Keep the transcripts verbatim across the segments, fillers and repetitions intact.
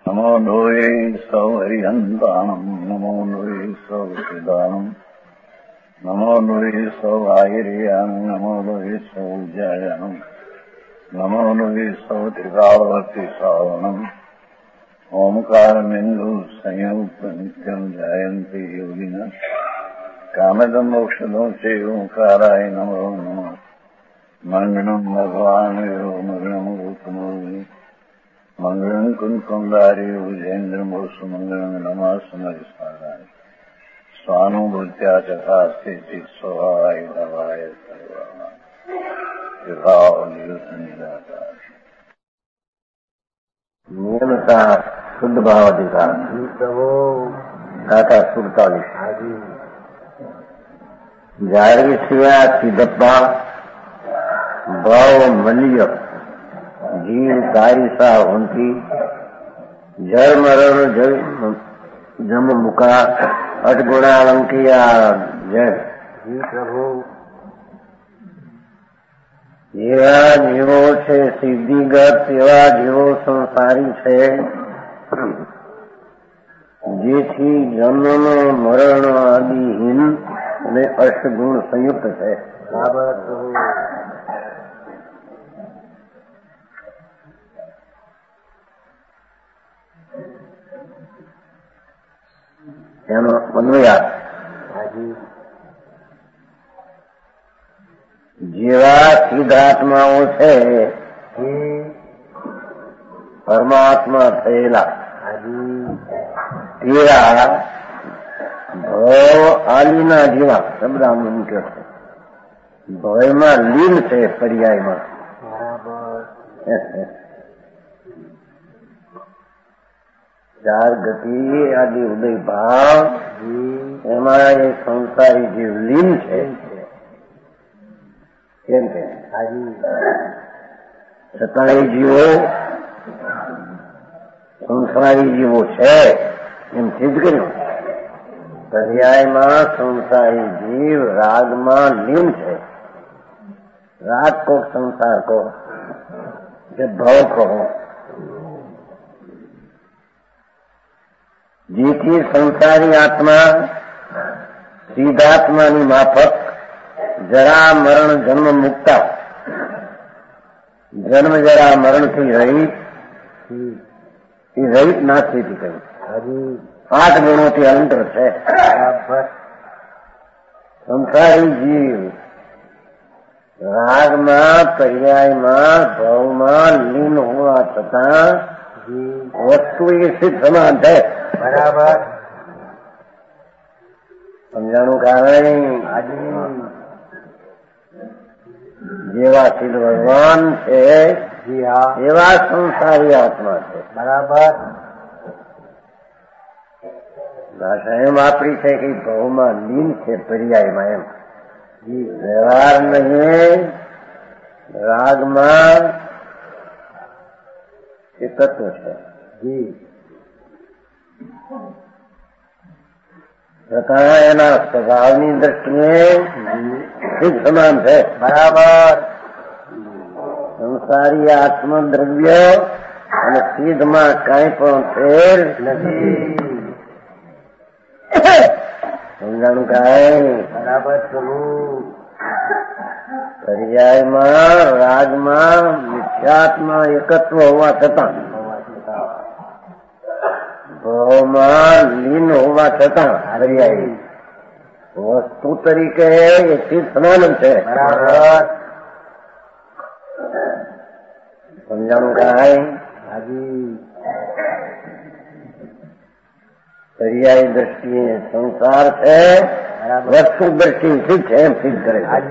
नमो लोये सौहरिहन्ताणम् नमो लोये सौहृदानम् नमो लोये सौभागिर्यानम् नमो लोये सौज्जायानम् नमो लोये सौत्रिकावती सावनम् ओंकारमिन्दु संयुक्त नित्यम् जायन्ति योगिनः कामदम् मोक्षदम् च ओंकाराय नमो नमः मङ्गलम् भगवान् यो मङ्गलम् रूपमोहि मंगलम कुंकुमधारी भुजेन्द्रम सुमंगलम नमः समरिस्मराय स्वानुभूत्या चकास्ते चित स्वभावाय भवाय नियमता शुद्ध भाव अधिकार काका सुड़तालीस जारी सिवा सिद्धप्पा भाव मलिय जीव कारिसा होती जड़ मरण जल जम मुका अटगुणा अलंकिया जड़ जी प्रभु जेवा जीवो छे सिद्धिगत एवा जीवो संसारी छे जेथी जन्म मरण आदिहीन ने अष्टगुण संयुक्त है। જેવા સિદ્ધાત્માઓ છે પરમાત્મા થયેલા તેરા ભવ આલીના જેવા શબ્દ આમ મૂક્યો છે ભયમાં લીન છે પર્યાયમાં ચાર ગતિ આદિ ઉદય ભાવ એમાં એ સંસારી જીવ લીન છે કેમ કે છતાં એ જીવો સંસારી જીવો છે એમ સિદ્ધ કર્યું પર્યાયમાં સંસારી જીવ રાગમાં લીન છે રાગ કો સંસાર કો જે ભવ કહો જેથી સંસારી આત્મા સિદ્ધાત્માની માફક જરા મરણ જન્મ મુક્તા જન્મ જરા મરણ થી રહિત રહિત ના સ્થિતિ કહ્યું આઠ ગુણોથી અંતર છે સંસારી જીવ રાગમાં પર્યાયમાં ભાવમાં લીન હોવા છતાં વસ્તુ એ સિદ્ધ સમાન છે બરાબર સમજાણું કારણ જેવા સિદ્ધ ભગવાન છે એવા સંસારી આત્મા છે બરાબર ભાષા એમ વાપરી છે કે ભાવમાં લીન છે પર્યાયમાં એમ વ્યવહાર નહીં રાગમાં એ તત્વ છે જી છતાં એના સ્વભાવની દ્રષ્ટિએ સિદ્ધ સમાન છે બરાબર સંસારી આત્મદ્રવ્ય અને સિદ્ધમાં કાંઈ પણ ફેર નથી સમજાણું કાંઈ બરાબર પર્યાયમાં રાગમાં મિથ્યાત્મા એકત્વ હોવા છતાં ભાવમાં લીન હોવા છતાં પર્યાય વસ્તુ તરીકે એ સિદ્ધ સમાન છે બરાબર સમજાણું કાંઈ પર્યાય દ્રષ્ટિએ સંસાર છે વસ્તુ દ્રષ્ટિ સિદ્ધ છે એમ સિદ્ધ કરે છે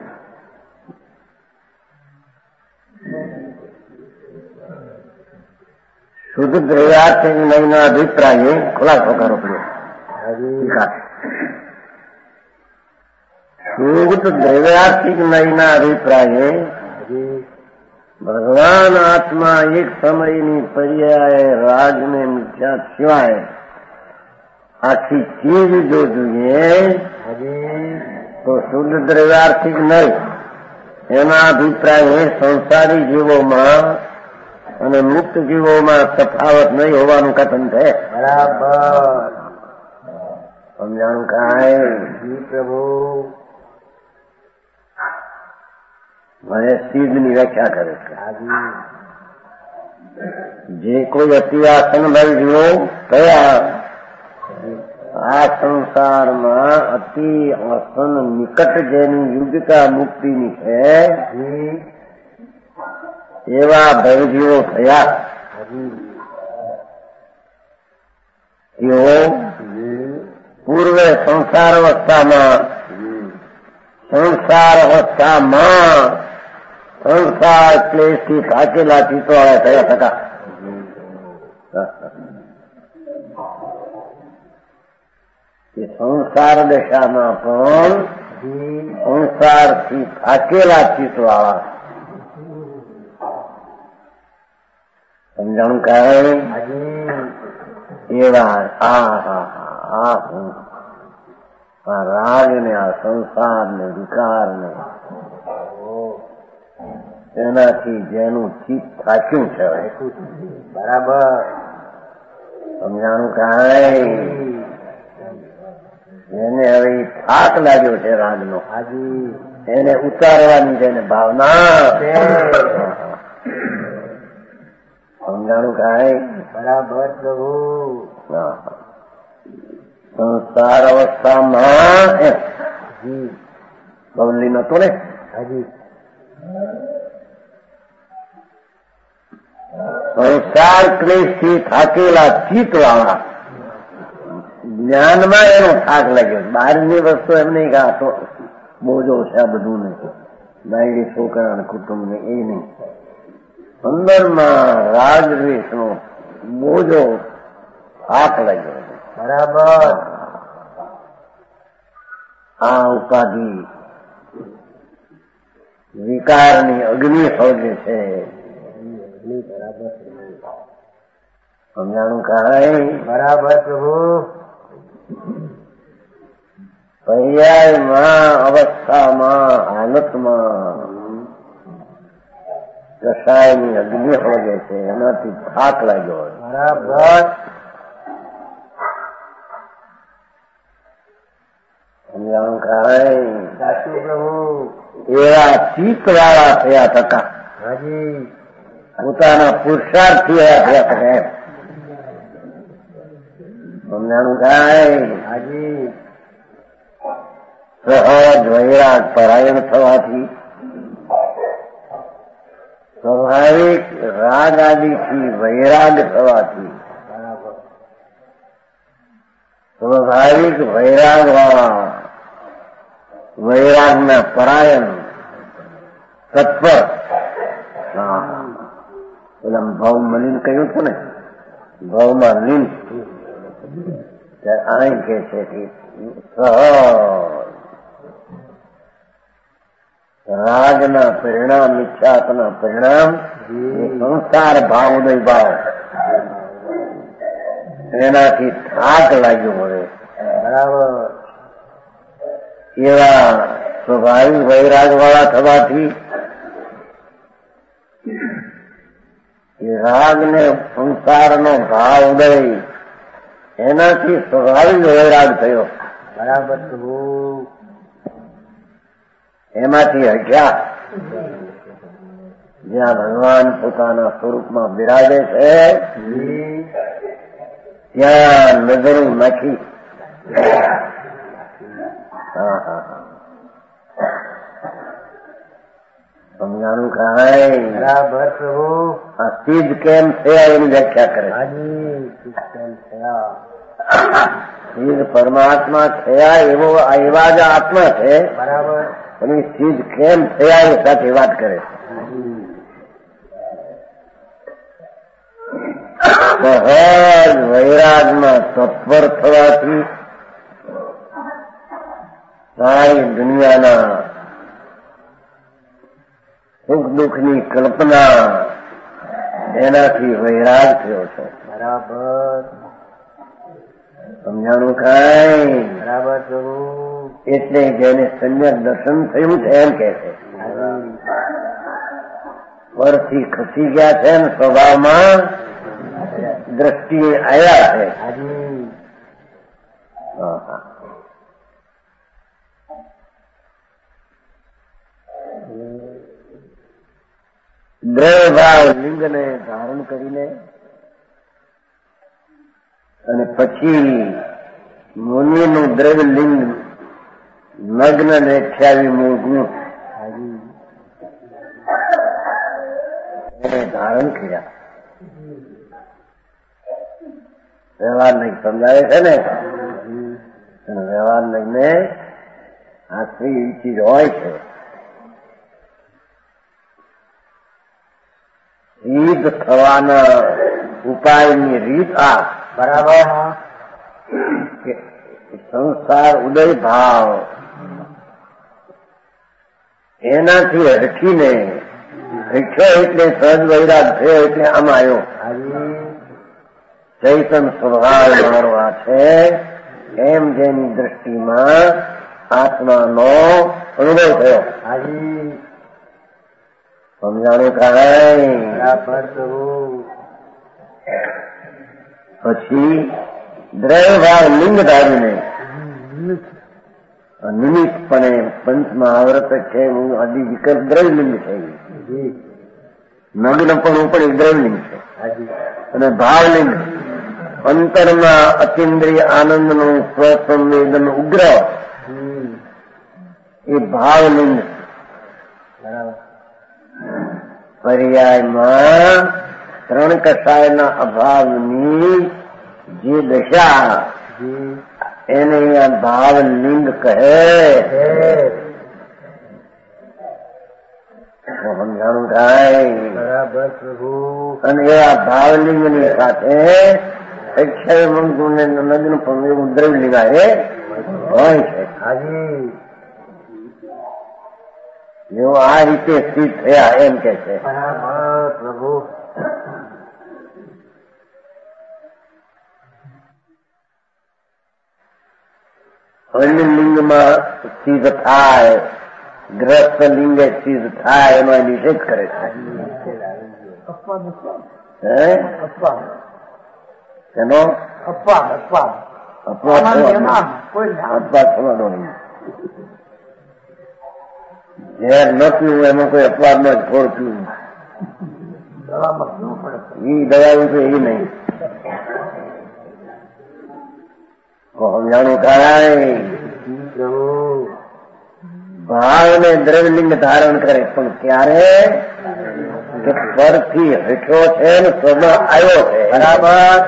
શુદ્ધ દ્રવ્યાર્થી નહીના અભિપ્રાય ખુલાસો કરવો પડ્યો શુદ્ધ દ્રવ્યાર્થી નહીના અભિપ્રાય ભગવાન આત્મા એક સમયની પર્યાય રાજને મિથ્યા સિવાય આખી ચીજ જો જોઈએ તો શુદ્ધ દ્રવ્યાર્થિક નહીં એના અભિપ્રાય સંસારી જીવોમાં અને મુક્ત જીવોમાં તફાવત નહીં હોવાનું કથન છે. બરાબર સમજાણું કાંઈ? જી પ્રભુ. મને સિદ્ધની વ્યાખ્યા કરે છે. હાજી જે કોઈ અતિઆસનમય જીવો કયા આ સંસારમાં અતિ આસન નિકટ જેની યુગતા મુક્તિની છે જી એવા ભવજીવો થયા. તેઓ પૂર્વે સંસાર અવસ્થામાં સંસાર અવસ્થામાં સંસાર ક્લેશથી થાકેલા ચિત્તવાળા થયા હતા. સંસાર દશામાં પણ સંસારથી થાકેલા ચિત્તવાળા. સમજાણું કાંઈ? એવા આ હા આ હું આ રાગ ને આ સંસાર ને વિકાર ને એનાથી જેનું ચિત્ત થાક્યું છે. બરાબર સમજાણું કાંઈ? એને હવે થાક લાગ્યો છે રાગનો, હાજી એને ઉતારવાની છે એને ભાવના. સમજાણું કાંઈ? બરાબર પ્રભુ. સંસાર અવસ્થામાં બવલી નતો ને હાજી સંસાર ક્લેશથી થાકેલા ચિત્ત વાળા જ્ઞાનમાં એનો થાક લાગ્યો. બહારની વસ્તુ એમ નહીં કે આ તો બોજો છે આ બધું નહીં, નાયડી છોકરા અને કુટુંબ ને એ નહીં. અંદરમાં રાજદ્વેષનો બોજો થાક લાગ્યો. બરાબર આ ઉપાધિ વિકારની અગ્નિ સૌજે છે. સમજાણું કાંઈ? બરાબર પ્રભુ. પર્યાયમાં અવસ્થામાં હાલતમાં કસાયની અગ્નિ સૌજે છે, એનાથી થાક લાગ્યો. બરાબર સમજાણું કાંઈ? સાચું પ્રભુ. એવા ચિત્ત વાળા થયા થતા હાજી પોતાના પુરુષાર્થથી થયા થયા. સમજાણું કાંઈ? હાજી સહજ વૈરાગ પરાયણ થવાથી સ્વાભાવિક રાગ આદિથી વૈરાગ થવાથી બરાબર સ્વાભાવિક વૈરાગ વાળા વૈરાગના પરાયણ તત્પર. હા પેલા ભાવ મલિન કહ્યું હતું ને, ભાવમાં લીન અહીં કે છે કે રાગના પરિણામ ઈચ્છાના પરિણામ સંસાર ભાવ ઉદય ભાવ એનાથી થાક લાગ્યો મળે. બરાબર એવા સ્વાભાવિક વૈરાગ વાળા થવાથી રાગ ને સંસારનો ભાવ ઉદય એનાથી સ્વાભાવિક વૈરાગ થયો. બરાબર પ્રભુ. એમાંથી હટ્યા જ્યાં ભગવાન પોતાના સ્વરૂપમાં બિરાજે છે ત્યાં નજરું નાખી. સમજાણું કાંઈ? બરાબર પ્રભુ. આ સિદ્ધ કેમ થયા એની વ્યાખ્યા કરે. હાજી કેમ થયા? સિદ્ધ પરમાત્મા થયા એવો એવા જ આત્મા છે. બરાબર એની સિદ્ધ કેમ થયા એ સાથે વાત કરે. સહજ વૈરાગમાં તત્પર થવાથી સારી દુનિયાના સુખ દુઃખની કલ્પના એનાથી વૈરાગ થયો છે. બરાબર સમજાણું કાંઈ? બરાબર પ્રભુ. એટલે જેને સમ્યક દર્શન થયું છે એમ કે છે પરથી ખસી ગયા છે ને સ્વભાવમાં દ્રષ્ટિએ આવ્યા છે. દ્રવ્ય ભાવ લિંગને ધારણ કરીને અને પછી મુનિનું દ્રવ્ય લિંગ નગ્ન ને અઠ્યાવી મૂળનું એને ધારણ કર્યા. વ્યવહાર નહીં સમજાવે છે ને, વ્યવહાર લઈને આ સ્ત્રી ચીજ હોય છે. સિદ્ધ થવાના ઉપાયની રીત આ બરાબર કે સંસાર ઉદય ભાવ એનાથી હટકીને હટ્યો એટલે સહજ વૈરાગ થયો એટલે આમ આવ્યો. ચૈતન સ્વભાવ મારવા છે એમ જેની દ્રષ્ટિમાં આત્માનો અનુભવ થયો. સમજાણું કાંઈ પછી દ્રવ્ય ભાવ લિંગ ધારીને નિમિત્તપણે પંચમાં આવૃત છે હું આદિ વિકલ્પ દ્રવ્યલિંગ છે. નગ્ન પણ પણ એક દ્રવ્યલિંગ છે અને ભાવલિંગ અંતરમાં અતિન્દ્રિય આનંદનું સ્વસંવેદન ઉગ્ર એ ભાવલિંગ. પર્યાયમાં ત્રણ કસાયના અભાવની જે દશા એને આ ભાવલિંગ કહે. સમજાણું થાય બરાબર પ્રભુ. અને એ આ ભાવલિંગની સાથે અક્ષય મંગુ ને નગ્ન પણ એવું દ્રવ્યલિંગ એ હોય છે. જેઓ આ રીતે સ્થિત થયા એમ કે છે પ્રભુ. અન્ય લિંગમાં સ્થિત થાય, ગ્રસ્ત લિંગ સ્થિત થાય એનો નિષેધ કરે છે. એનો અપવાદ અપવાદ અપવાદ અપવાદ થવાનો નહીં. ઝેર ન પીવું એમાં કોઈ અપવાદ ન થોડ પીવું એ દવા છે એ નહીં. સમજાણું કાંઈ ભાવ ને દ્રવ્યલિંગ ધારણ કરે પણ ક્યારે કે પરથી હટ્યો છે ને સ્વમાં આવ્યો છે. બરાબર.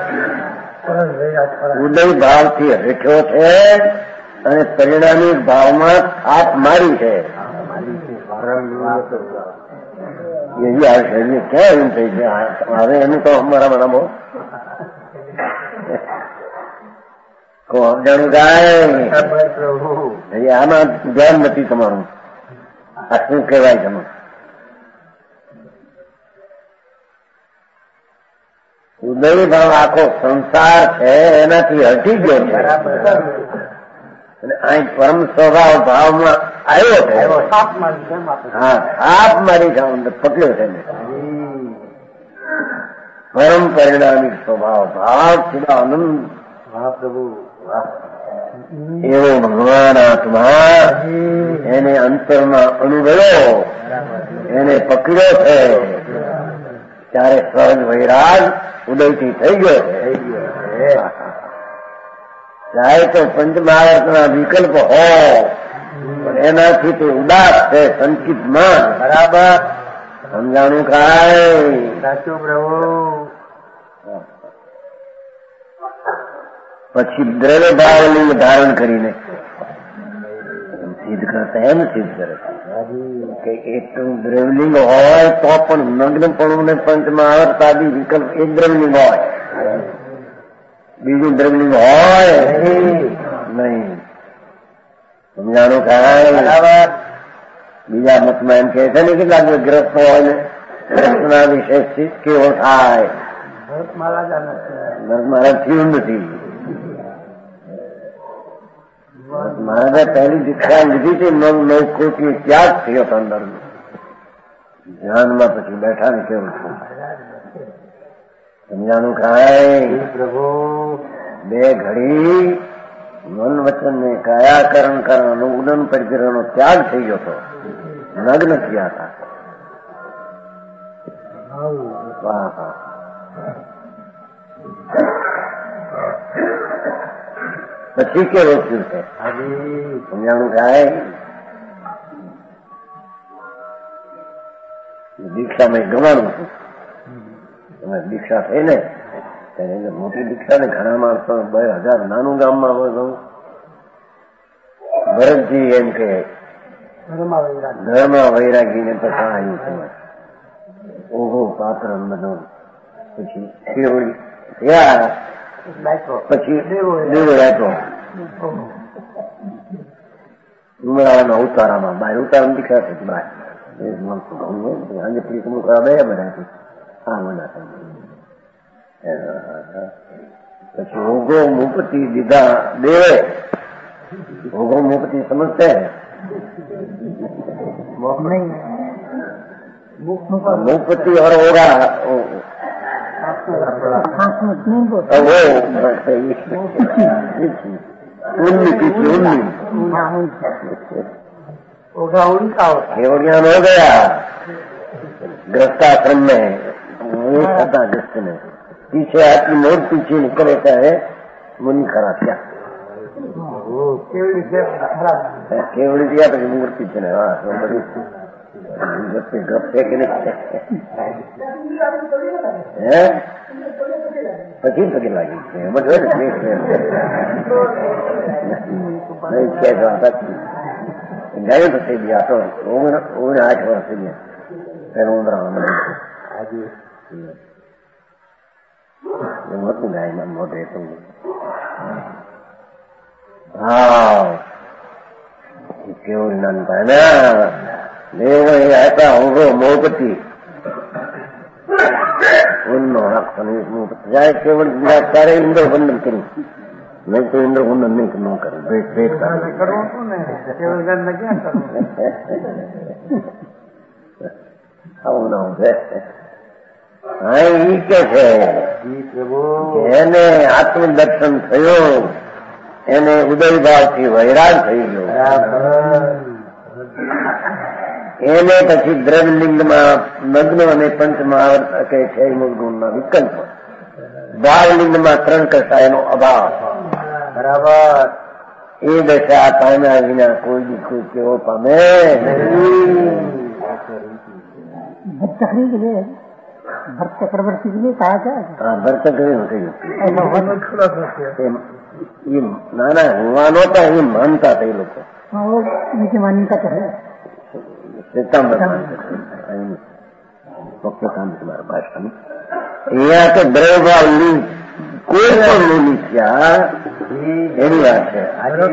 ઉદય ભાવથી હટ્યો છે અને પરિણામી ભાવમાં થાપ મારી છે. એવી આ શરીર ક્યાં એમ થઈ છે હવે એનું તો અમારા બનાવો જાણું ગાય. આમાં ધ્યાન નથી તમારું. આ શું કહેવાય તમે? ઉદય ભાવ આખો સંસાર છે એનાથી હટી ગયો છે અને અહીં પરમ સ્વભાવ ભાવમાં આવ્યો છે. હા, થાપ મારી જાઉં પકડ્યો છે પરમ પરિણામી સ્વભાવ ભાવ સીધા આનંદ પ્રભુ એવો ભગવાન આત્મા એને અંતરમાં અનુભવ્યો, એને પકડ્યો છે ત્યારે સહજ વૈરાગ ઉદયથી થઈ ગયો છે. ચાહે તો પંચમહાવર્તના વિકલ્પ હોય પણ એનાથી તે ઉદાસ છે, સંકિતમાં. બરાબર. સમજાણું કાંઈ? સાચું પ્રભુ. પછી દ્રવ્ય ભાવલિંગ ધારણ કરીને સિદ્ધ કરતા એમ સિદ્ધ કરે કે એટલું દ્રવ્યલિંગ હોય તો પણ નગ્નપણું ને પંચમહાવર્તાદી વિકલ્પ એક દ્રવ્યલિંગ હોય, બીજું દ્રવ્યલિંગ હોય નહીં. સમજાણું કાંઈ? બરાબર. બીજા મતમાં એમ કહે છે ને કેટલાક ગ્રસ્ત હોય ને ગ્રસ્તના વિશેષથી કેવો થાય? મહારાજ થયું નથી. મહારાજે પહેલી દીક્ષા લીધી હતી નવ નવ કોટી ત્યાગ થયો હતો અંદર. ધ્યાનમાં પછી બેઠા ને કેવું છું સમજાનું ખાય પ્રભુ બે ઘડી મન વચન ને કાયાકરણ કરવાનો ઉડન પરિચરણનો ત્યાગ થઈ ગયો હતો, નગ્ન થયા હતા. વાહ વાહ. પછી કેવું થયું છે સમજાણું થાય. દીક્ષામાં ગવાનું હતું. દીક્ષા થઈ ને ત્યારે મોટી દીક્ષા ને ઘણા માણસો બે હજાર નાનું ગામમાં હોય ભરતજી એમ કે ઘરમાં વૈરાગી ને પછી આવ્યું છે ઓહો પાત્ર બધો પછી શિવડી થયા પછી દેવો રાખ્યો ઉમરાના ઉતારામાં બાય ઉતારા દીક્ષા થઈ બાય આજે પ્રીતમું કરવા બે બધા હા મના પછી ઓગો મુક્તિ દીધા દેવે ઓગો મુક્તિ સમજते हैं मुक्ति और होगा वो उन्नी पीछे उन्नी ज्ञान हो गया ग्रस्ताश्रम में वो था जिसने पीछे आपकी मोर पीछे निकले है मुनि खराब क्या केवड़ी दिया तो मोर पीछे ने हाँ बड़ी गप्पे गप्पे के नहीं પછી પગે લાગી છે બધું નહીં છે ગાયો તો થઈ ગયા તો ઓગણ આઠ વર્ષ થઈ ગયા પેલું ઉંદરા આજે એવું હતું ગાયમાં મોઢે તો હા કેવું જ્ઞાન થાય ને દેવ એ આપ્યા હોગો મોગતી ઉન્નો જાય કેવળ ત્યારે ઇન્દ્ર વંદન કર્યું નહીં તો ઇન્દ્ર વંદન નહીં ન કરે ભેટ ભેટ આવું ના છે. હા ઈ કે છે એને આત્મદર્શન થયું એને ઉદયભાવથી વૈરાગ થઈ ગયો એને પછી દ્રવ્યલિંગમાં નગ્ન અને પંચમહાવર્ત કે છે ગુણના વિકલ્પ ભાવલિંગમાં ત્રણ કસાયનો અભાવ બરાબર એ દશા પામ્યા વિના કોઈ બી કોઈ કેવો પામે भक्त के लिए भक्त चक्रवर्ती के लिए कहा क्या हाँ भक्त ये नाना हुआ था ये मानता था ये लोग वो उनकी मान्यता तो है તમારા ભાષામાં અહીંયા તો દ્રવ્યભાવ કોઈ પણ મનુષ્ય એની વાત છે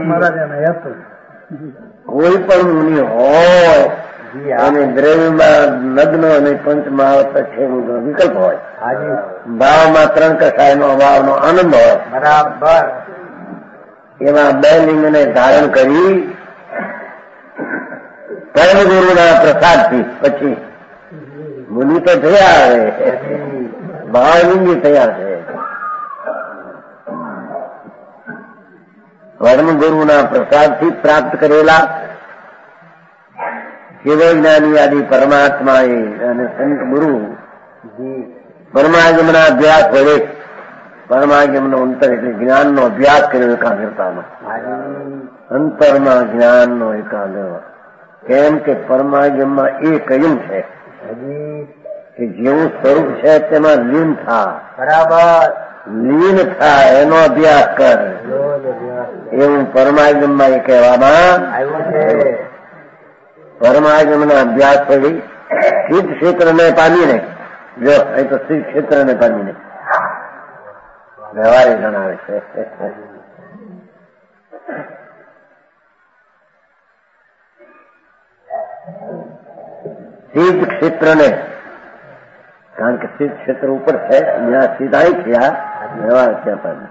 કોઈ પણ મુનિ હોય અને દ્રવ્યમાં લગ્ન અને પંચમહાવત છે વિકલ્પ હોય ભાવમાં ત્રણ કસાયનો અભાવનો આનંદ હોય બરાબર એમાં બે લિંગને ધારણ કરી પરમ ગુરુના પ્રસાદથી પછી મુનિ તો થયા હવે ભાવલિંગી થયા છે. પરમ ગુરુના પ્રસાદથી પ્રાપ્ત કરેલા શિવજ્ઞાની આદિ પરમાત્માએ અને સંત ગુરુ પરમાગમના અભ્યાસ વડે પરમાગમનો અંતર એટલે જ્ઞાનનો અભ્યાસ કર્યો એકાગ્રતાનો અંતરમાં જ્ઞાનનો એકાગ્ર કેમ કે પરમાગમમાં એ કહ્યું છે કે જેવું સ્વરૂપ છે તેમાં લીન થા બરાબર લીન થા એનો અભ્યાસ કર એવું પરમાગમમાં એ કહેવામાં આવ્યું છે. પરમાગમના અભ્યાસ કરી સિદ્ધ ક્ષેત્રને પામીને જો એ તો સિદ્ધ ક્ષેત્રને પામીને વ્યવહારે જણાવે છે સિદ્ધ ક્ષેત્રને કારણ કે સિદ્ધ ક્ષેત્ર ઉપર છે ત્યાં સીધાઈ થયા વ્યવહાર થયા પામે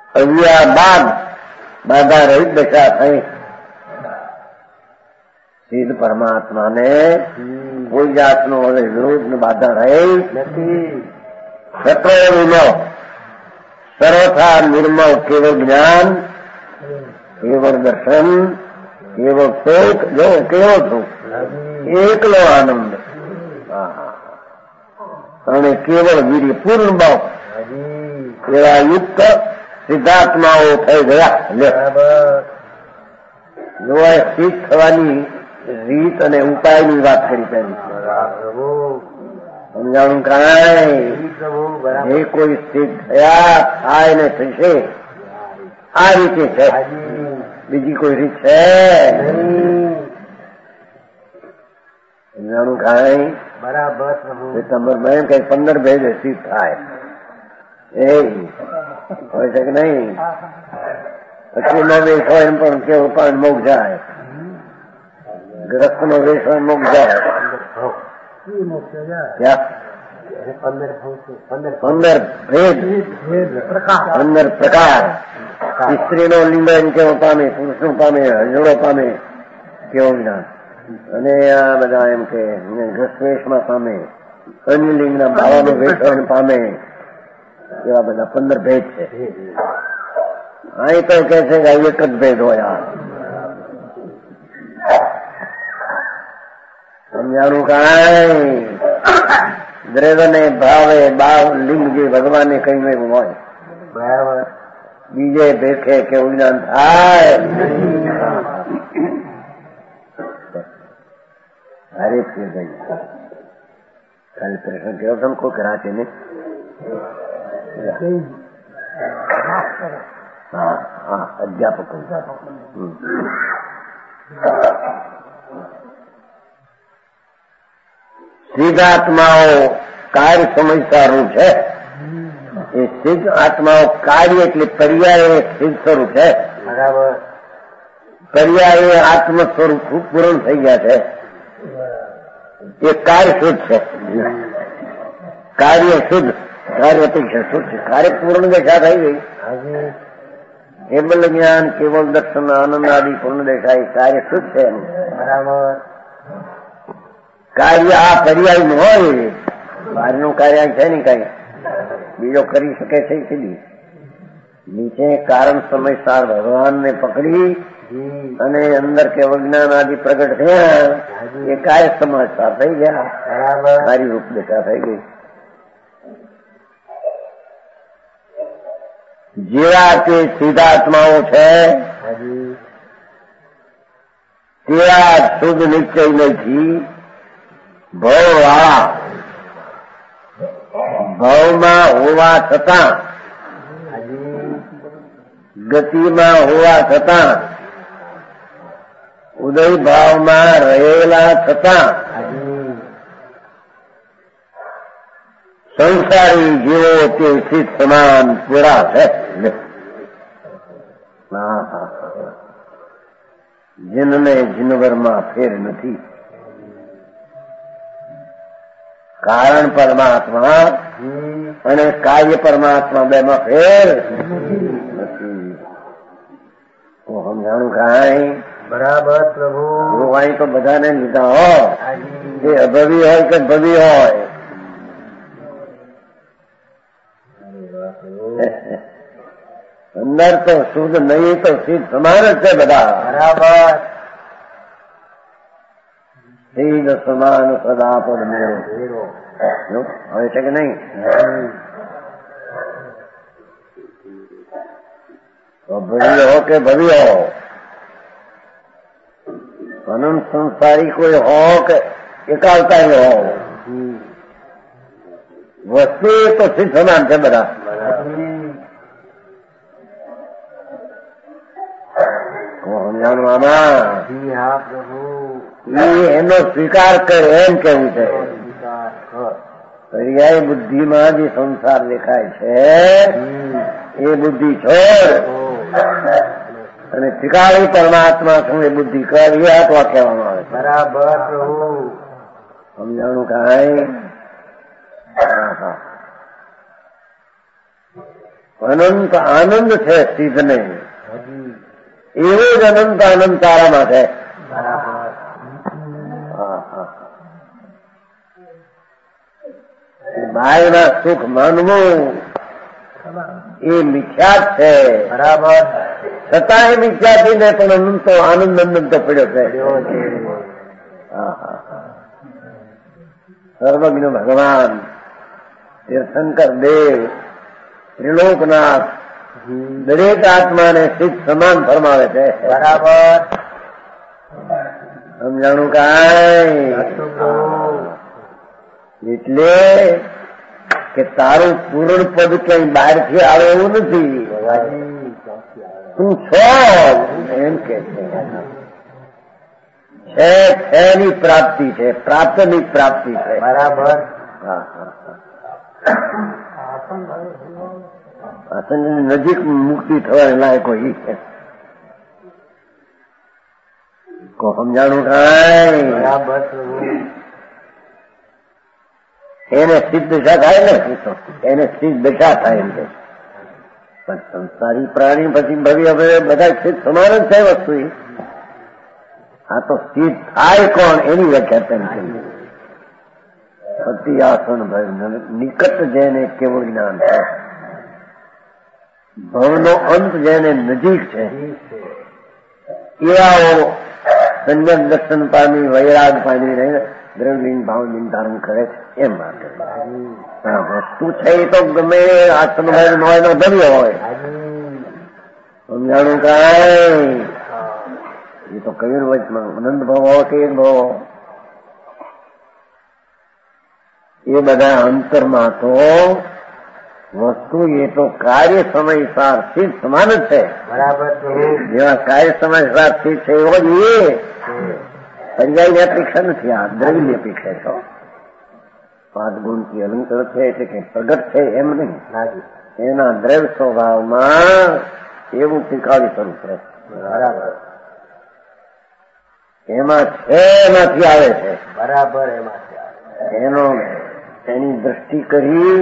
અવ્યા બાદ બાધા રહિત દશા થઈ સિદ્ધ પરમાત્માને કોઈ જાતનો વિરોધ બાધા રહી નથી. સત્રનો સર્વથા નિર્મળ કેવળ જ્ઞાન, કેવળ દર્શન, કેવળ સુખ, જો કેવો સુખ, એકલો આનંદ અને કેવળ વીર્ય પૂર્ણ ભાવ એવા યુક્ત સિદ્ધાત્માઓ થઈ ગયા. જો સિદ્ધ થવાની રીત અને ઉપાયની વાત કરી પહેલી સમજાણું કાંઈ એ કોઈ સિદ્ધ થયા થાય ને થશે આ રીતે છે, બીજી કોઈ રીત છે સમજાણું કાંઈ બરાબર. ડિસેમ્બર માં કઈ પંદર ભેજ સિદ્ધ થાય એ હોય છે કે નહીં? પછી નો વેશ હોય એમ પણ કેવું પણ મોગ જાય, ગ્રસ્ત નો વેશ હોય મોગ જાય. પંદર ભેદ, પંદર પ્રકાર. સ્ત્રીનો લીંબન કેવો પામે, પુરુષનો પામે, હજોડો પામે કેવો જ્ઞાન, અને આ બધા એમ કે ગ્રસ્ત વેશમાં પામે, અન્ય લિંગના ભાવાનો વેશ પામે, એવા બધા પંદર ભેદ છે. અહીં તો કે છે કે એક જ ભેદ હોય. સમજાણું કાંઈ દ્રવ્યને ભાવે બાવ લિંગ જે ભગવાનને કહ્યું એવું હોય, બરાબર. બીજે ભેખે કેવું જ્ઞાન થાય. અરે ફેર ભાઈ ખાલી પ્રશ્ન કેવો તમે કોઈ કરાશે ને? હા હા અધ્યાપક સિદ્ધાત્માઓ કાર્ય સમજસારું છે. એ સિદ્ધ આત્માઓ કાર્ય એટલે પર્યાય સિદ્ધ સ્વરૂપ છે. બરાબર. પર્યાય આત્મ સ્વરૂપ પૂર્ણ થઈ ગયા છે. એ કાર્ય શુદ્ધ છે. કાર્ય શુદ્ધ, કાર્ય અપેક્ષા શુદ્ધ છે. કાર્ય પૂર્ણ દશા થઈ ગઈ. કેવલ જ્ઞાન, કેવલ દર્શન, આનંદ આદિ પૂર્ણ દશા એ કાર્ય શુદ્ધ છે. બરાબર. કાર્ય આ પર્યાય નું હોય, બહારનું કાર્ય છે ને કઈ બીજો કરી શકે છે. સીધી નીચે કારણ સમય સાર ભગવાનને પકડી અને અંદર કેવળ જ્ઞાન આદિ પ્રગટ થયા, એ કાર્ય સમજસાર થઈ ગયા. સારી રૂપ દેખા થઈ ગઈ. જેવા તે સિદ્ધાત્માઓ છે તેવા શુદ્ધ નિશ્ચય નથી. ભવવાળા ભાવમાં હોવા છતાં, ગતિમાં હોવા છતાં, ઉદય ભાવમાં રહેલા છતાં સંસારી જીવો તે સિદ્ધ સમાન પૂરા છે. જીનને જીનવરમાં ફેર નથી. કારણ પરમાત્મા અને કાર્ય પરમાત્મા બે માં ફેર નથી. હું સમજાણું કાંઈ બરાબર પ્રભુ. અહીં તો બધાને લીધા હો, એ અભવી હોય કે ભવી હોય. અંદર તો શુદ્ધ નહીં તો સિદ્ધ સમાન જ છે બધા. બરાબર. સિદ્ધ સમાન સદા પદ મેળો હોય છે કે નહીં? ભવી હો કે ભવી હો, અનંત સંસારી કોઈ હો કે એકાવતારી હો, વસ્તુ તો સિદ્ધ સમાન છે બધા. સમજાણું આમાં એનો સ્વીકાર કરે એમ કેવું છે. પર્યાય બુદ્ધિમાં જે સંસાર દેખાય છે એ બુદ્ધિ છોડ અને સ્વીકારી પરમાત્મા શું એ બુદ્ધિ કર, એ આત્મા કહેવામાં આવે છે. બરાબર પ્રભુ. સમજાણું કાંઈ? અનંત આનંદ છે સિદ્ધને, એવો જ અનંત આનંદ તારામાં છે. બહારના સુખ માનવું એ મિથ્યા છે. બરાબર. છતાં એ મિથ્યાથી ને પણ અનંત તો આનંદ અનંત તો પડ્યો છે. સર્વજ્ઞ ભગવાન તીર્થંકર દેવ ત્રિલોકનાથ દરેક આત્માને સિદ્ધ સમાન ફરમાવે છે. બરાબર. સમજાણું કાંઈ? એટલે કે તારું પૂર્ણ પદ ક્યાંય બહારથી આવે એવું નથી. તું છો એમ કે છે એની પ્રાપ્તિ છે, પ્રાપ્તની પ્રાપ્તિ છે. બરાબર. હા હા આસનની નજીક મુક્તિ થવાને લાયક હોય છે. કો સમજાણું કાંઈ? બરાબર. એને સિદ્ધ દશા થાય ને, એને સિદ્ધ દશા થાય એમ કે. પણ સંસારી પ્રાણી પછી ભવ્ય બધા સિદ્ધ સમાન જ છે વસ્તુ. આ તો સિદ્ધ થાય કોણ એની વ્યાખ્યા તેમ કરી. અતિ આસન ભય નિકટ જેને કેવળ જ્ઞાન છે, ભવનો અંત જેને નજીક છે, એવાઓ સંયમ દર્શન પામી વૈરાગ પામી રહે દ્રવલિંગ ભાવલિંગ ધારણ કરે છે. એમ વાત વસ્તુ છે એ તો ગમે આસન ભય હોય નો ભવ્ય હોય. સમજાણું કાંઈ? એ તો કયું વચમાં આનંદ ભાવ હોય કે એક ભાવ એ બધા અંતરમાં તો વસ્તુ એ તો કાર્ય સમયસાર સિદ્ધ સમાન જ છે. બરાબર. જેવા કાર્ય સમયસાર સિદ્ધ છે એવો જ એ પર્યાયની અપેક્ષા નથી. આ દ્રવ્યની અપેક્ષા છો. પાંચ ગુણથી અલંકાર છે એટલે કે પ્રગટ છે એમ નહીં. એના દ્રવ્ય સ્વભાવમાં એવું શીખાડી સ્વરૂપ રહે. બરાબર. એમાં છે એમાંથી આવે છે. બરાબર. એમાંથી આવે એનો એની દ્રષ્ટિ કરી,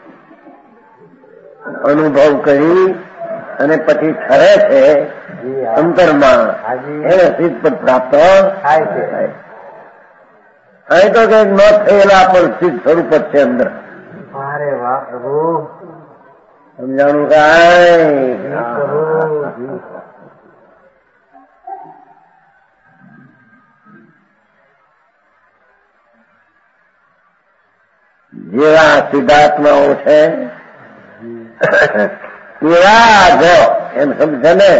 અનુભવ કરી અને પછી ઠરે છે અંતરમાં, એને સિદ્ધ પદ પ્રાપ્ત થાય છે. અહીં તો કઈક ન થયેલા પણ સિદ્ધ સ્વરૂપ જ છે અંદર. અરે વાહ પ્રભુ. સમજાણું કાંઈ? જેવા સિદ્ધાત્માઓ છે એવા જો એમ સમજે ને.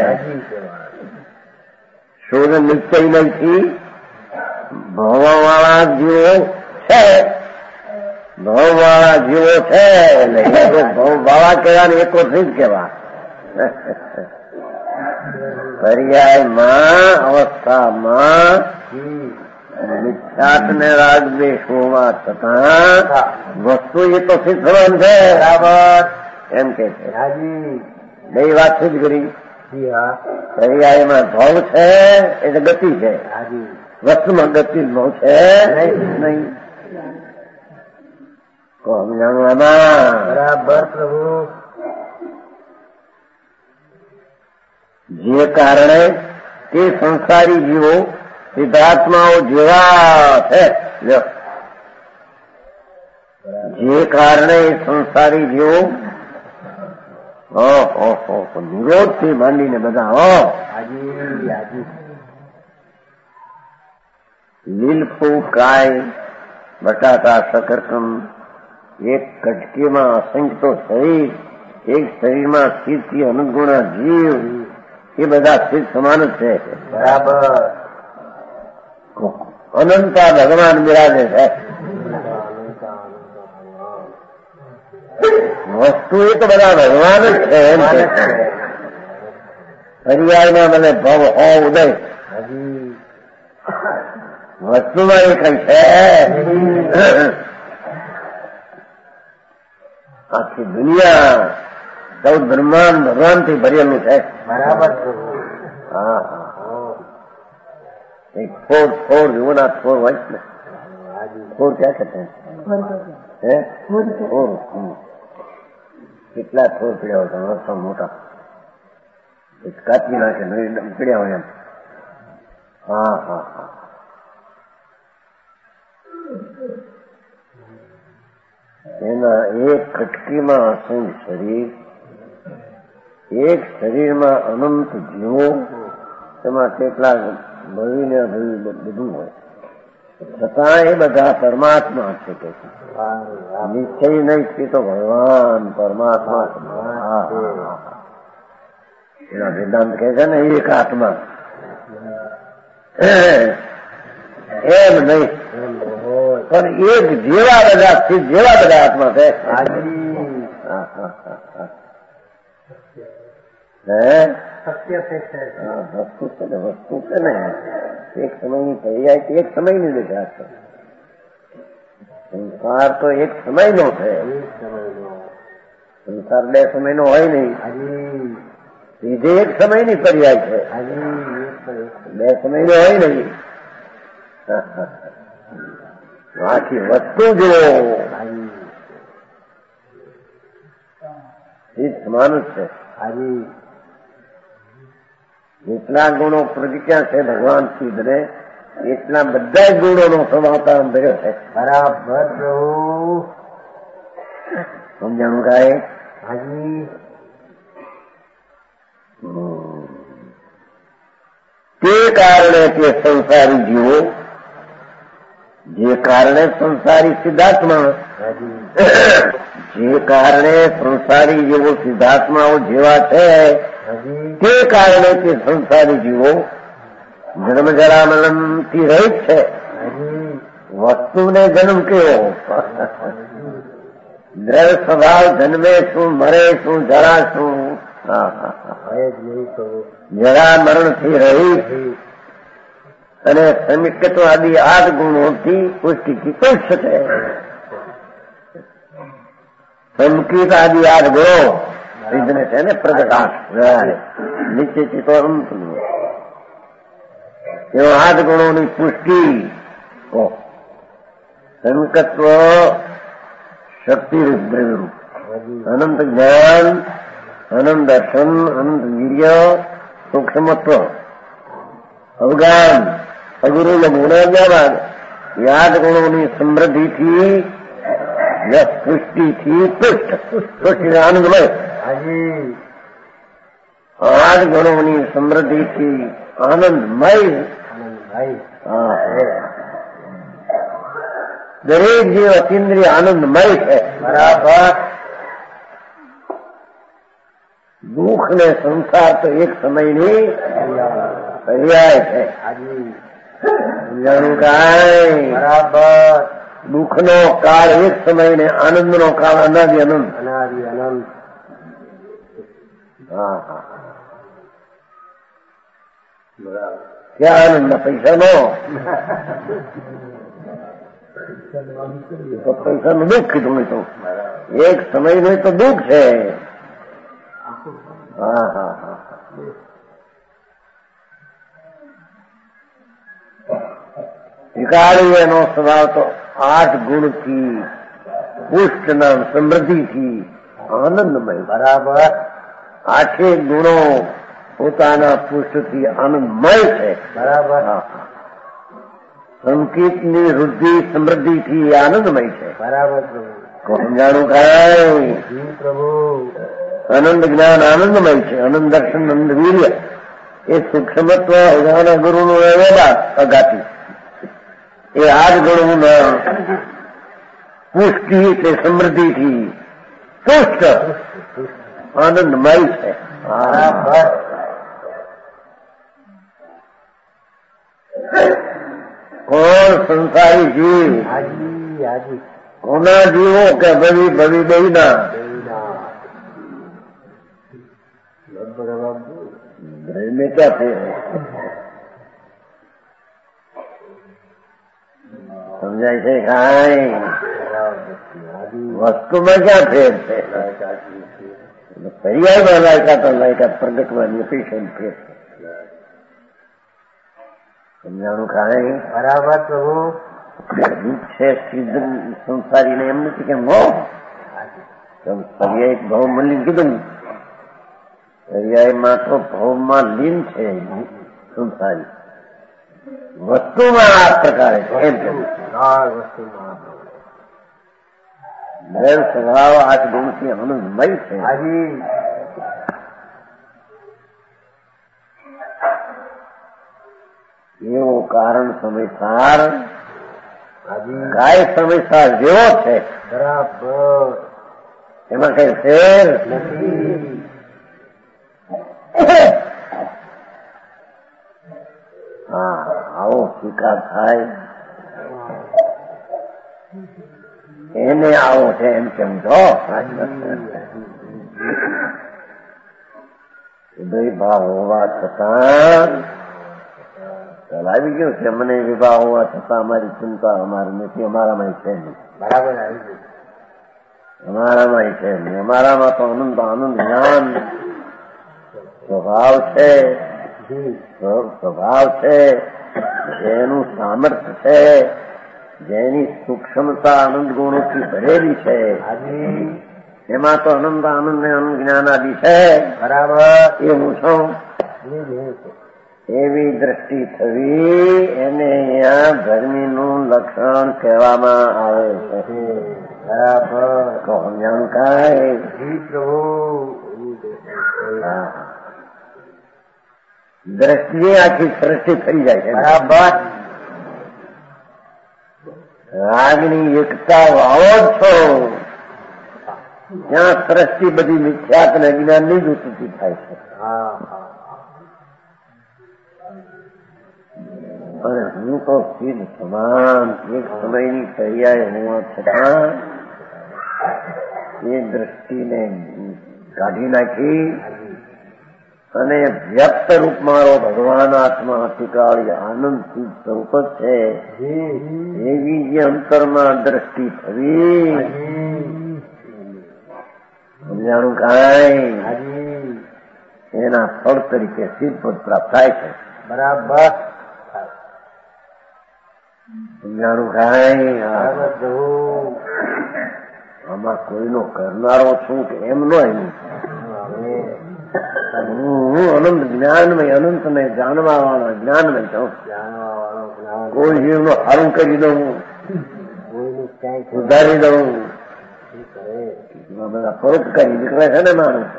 શોધ નિશ્ચય નથી. ભવવાળા જીવો છે, ભવવાળા જીવો છે એટલે ભવવાળા કેવા ને એકો જ કેવા. પર્યાયમાં અવસ્થામાં મિથ્યાત ને રાગ દ્વેષ હોવા છતાં વસ્તુ એ તો સિદ્ધ સમાન છે. બરાબર. એમ કે છે. બે વાત સિદ્ધ કરી. પર્યાયમાં ભાવ છે એટલે ગતિ છે, વસ્તુમાં ગતિ ભાવ છે નહીં. કોમ જાણવામાં. બરાબર પ્રભુ. જે કારણે તે સંસારી જીવો સિદ્ધાત્માઓ જેવા છે, જે કારણે સંસારી જીવો નિરોધ થી માંડીને બધા હો લીલફૂ કાય બટાટા શકરકમ એક કટકીમાં અસંખ્ય શરીર, એક શરીરમાં સ્થિતથી અનુગુણા જીવ, એ બધા સ્થિત સમાન જ છે. બરાબર. અનંતા ભગવાન બિરાજે છે. વસ્તુ એ તો બધા ભગવાન જ છે એમ કે છે. પર્યાયમાં મને ભવ હો ઉદય, વસ્તુમાં એ કઈ છે. આખી દુનિયા ચૌદ બ્રહ્માંડ ભગવાનથી ભરેલું છે. બરાબર. હા એક ફોર ફોર જુઓ ના ફોર હોય ને, ફોર ક્યાં કહેते हैं? ફોર કેટલા થોર પીડ્યા હોય વર્ષો મોટા કાપી નાખે પીડ્યા હોય એમ. હા હા હા એના એક કટકીમાં અસંગ શરીર, એક શરીરમાં અનંત જીવો, તેમાં કેટલા ભવી ને અભવી બધું હોય, છતાં એ બધા પરમાત્મા છે કે નિશ્ચય નહીં છે તો ભગવાન પરમાત્મા એના વેદાંત કહે છે ને એક આત્મા એમ નહીં પણ એક જેવા બધા સ્થિત જેવા બધા આત્મા છે. વસ્તુ છે ને વસ્તુ છે ને એક સમયની પર્યાય એક સમયની લીધા છે. સંસાર તો એક સમયનો છે. સંસાર બે સમયનો હોય નહીં, સીધે એક સમયની પર્યાય છે. બે સમયનો હોય નહીં. આખી વસ્તુ જો સમાન જ છે. જેટલા ગુણો પ્રગટ્યા છે ભગવાન સિદ્ધને એટલા બધા ગુણોનો સમાવતાર ભર્યો છે. બરાબર પ્રભુ સમજાણું કાંઈ? હાજી. તે કારણે તે સંસારી જીવો, જે કારણે સંસારી સિદ્ધાત્મા, જે કારણે સંસારી જેવો સિદ્ધાત્માઓ જેવા છે તે કારણે તે સંસારી જીવો જન્મ જરા મરણથી રહિત છે. વસ્તુને જન્મ કેવો? દ્રઢ સ્વભાવ જન્મે શું, મરે શું, જરા શું? જરા મરણથી રહિત અને સમિકતો આદિ આઠ ગુણોથી પુષ્ટિથી પુષ્ટ છે. સંકિત આદિ આઠ ગુણો સિદ્ધને છે ને પ્રગટાશ નીચે ચિતો અંત એવો આઠ ગુણોની પુષ્ટિ. સંકત્વ શક્તિરૂપ દ્રવ્યરૂપ, અનંત જ્ઞાન, અનંત દર્શન, અનંત વીર્ય, સૂક્ષ્મત્વ, અવગાન, અગુરુ ગુણાજ્ઞાન એ આઠ ગુણોની સમૃદ્ધિથી પુષ્ટિથી પુષ્ટ પુષ્ટિ આનંદમય. આઠ ગુણોની સમૃદ્ધિથી આનંદમય. દરેક જીવ અતિન્દ્રિય આનંદમય છે. બરાબર. દુઃખ ને સંસાર તો એક સમયની પર્યાય છે. જાણું કાંઈ? બરાબર. દુઃખનો કાળ એક સમય ને આનંદનો કાળ અનાદિ અનંત. અનાદિ અનંત. હા હા. ક્યાં આનંદ? પૈસાનો તો પૈસાનું દુઃખ કીધું મેં તો. એક સમયનું તો દુઃખ છે. હા હા હા. શિકારી એનો સ્વભાવ તો આઠ ગુણથી પુષ્ટના સમૃદ્ધિથી આનંદમય. બરાબર. આઠે ગુણો પોતાના પુષ્ટથી આનંદમય છે. બરાબર. સંકિતની વૃદ્ધિ સમૃદ્ધિથી આનંદમય છે. બરાબર પ્રભુ. સમજાણું કાંઈ? પ્રભુ. આનંદ જ્ઞાન આનંદમય છે. આનંદ દર્શન, આનંદ વીર્ય એ સૂક્ષ્મત્વ અગાના ગુરુનું વેદા અગાતી એ આઠ ગુણોના પુષ્ટિ એટલે સમૃદ્ધિથી પુષ્ટ આનંદમય છે. કોણ? સંસારી જીવ. કોના જીવો? કે ભવી ભવી બેના में क्या फेर है? समझाय છે કાંઈ? વસ્તુમાં ક્યાં ફેર છે? પર્યાયમાં લાયકાત લાયકાત પ્રગટવાની અતિશય ફેર છે. સમજાણું કાંઈ? બરાબર પ્રભુ. દુઃખ છે સિદ્ધ સંસારીને એમ નથી કે મો પર્યાય ભાવ મળી કીધું. પર્યાયમાં તો ભાવમાં લીન છે સંસારી. વસ્તુમાં આ પ્રકારે છે એમ દરેક સ્વભાવ આઠ ગુણથી આનંદમય છે. હાજી એવો કારણ સમયસાર હાજી કાય સમયસાર જેવો છે, બરાબર એમાં કઈ ફેર નથી. હા, આવો સ્વીકાર થાય એને આવો છે એમ કેમ છો. ઉદય ભાવ હોવા છતાં આવી ગયું છે. મને વિવાહ હોવા છતાં અમારી ચિંતા અમારી નથી, અમારામાં છે નહીં. બરાબર આવી ગયું. અમારામાં છે નહીં. અમારામાં તો આનંદ આનંદ જ્ઞાન સ્વભાવ છે, સ્વભાવ છે, જેનું સામર્થ્ય છે, જેની સૂક્ષ્મતા આનંદ ગુણોથી ભરેલી છે, એમાં તો આનંદ આનંદ ને આનંદ જ્ઞાન આદિ છે. બરાબર એ હું છું. એવી દ્રષ્ટિ થવી એને અહીંયા ગરમીનું લક્ષણ કહેવામાં આવે છે. બરાબર કોણ જાણકાય પ્રભુ દ્રષ્ટિએ આખી સૃષ્ટિ થઈ જાય છે. બરાબર રાગની એકતા વાવો જ છો ત્યાં સૃષ્ટિ બધી મિથ્યાત અને જ્ઞાનની જ ઉત્પત્તિ થાય છે. હા અને હું તો સીધ સમાન એક સમયની પર્યાય હોવા છતાં એ દ્રષ્ટિને કાઢી નાખી અને વ્યક્ત રૂપ મારો ભગવાન આત્મા અતિકાળી આનંદ સ્વરૂપ જ છે એવી જે અંતરમાં દ્રષ્ટિ થવી સમજાણું કાંઈ એના ફળ તરીકે સિદ્ધ પદ પ્રાપ્ત થાય છે. બરાબર સમજાણું કાંઈ પ્રભુ આમાં કોઈનો કરનારો છું કે એમ નો એમ હું અનંત જ્ઞાનમય અનંતને જાણવા વાળો જ્ઞાનમય છું. કોઈ જીવનો સારું કરી દઉં, સુધારી દઉં, બધા પરોપકારી નીકળે છે ને માણસ.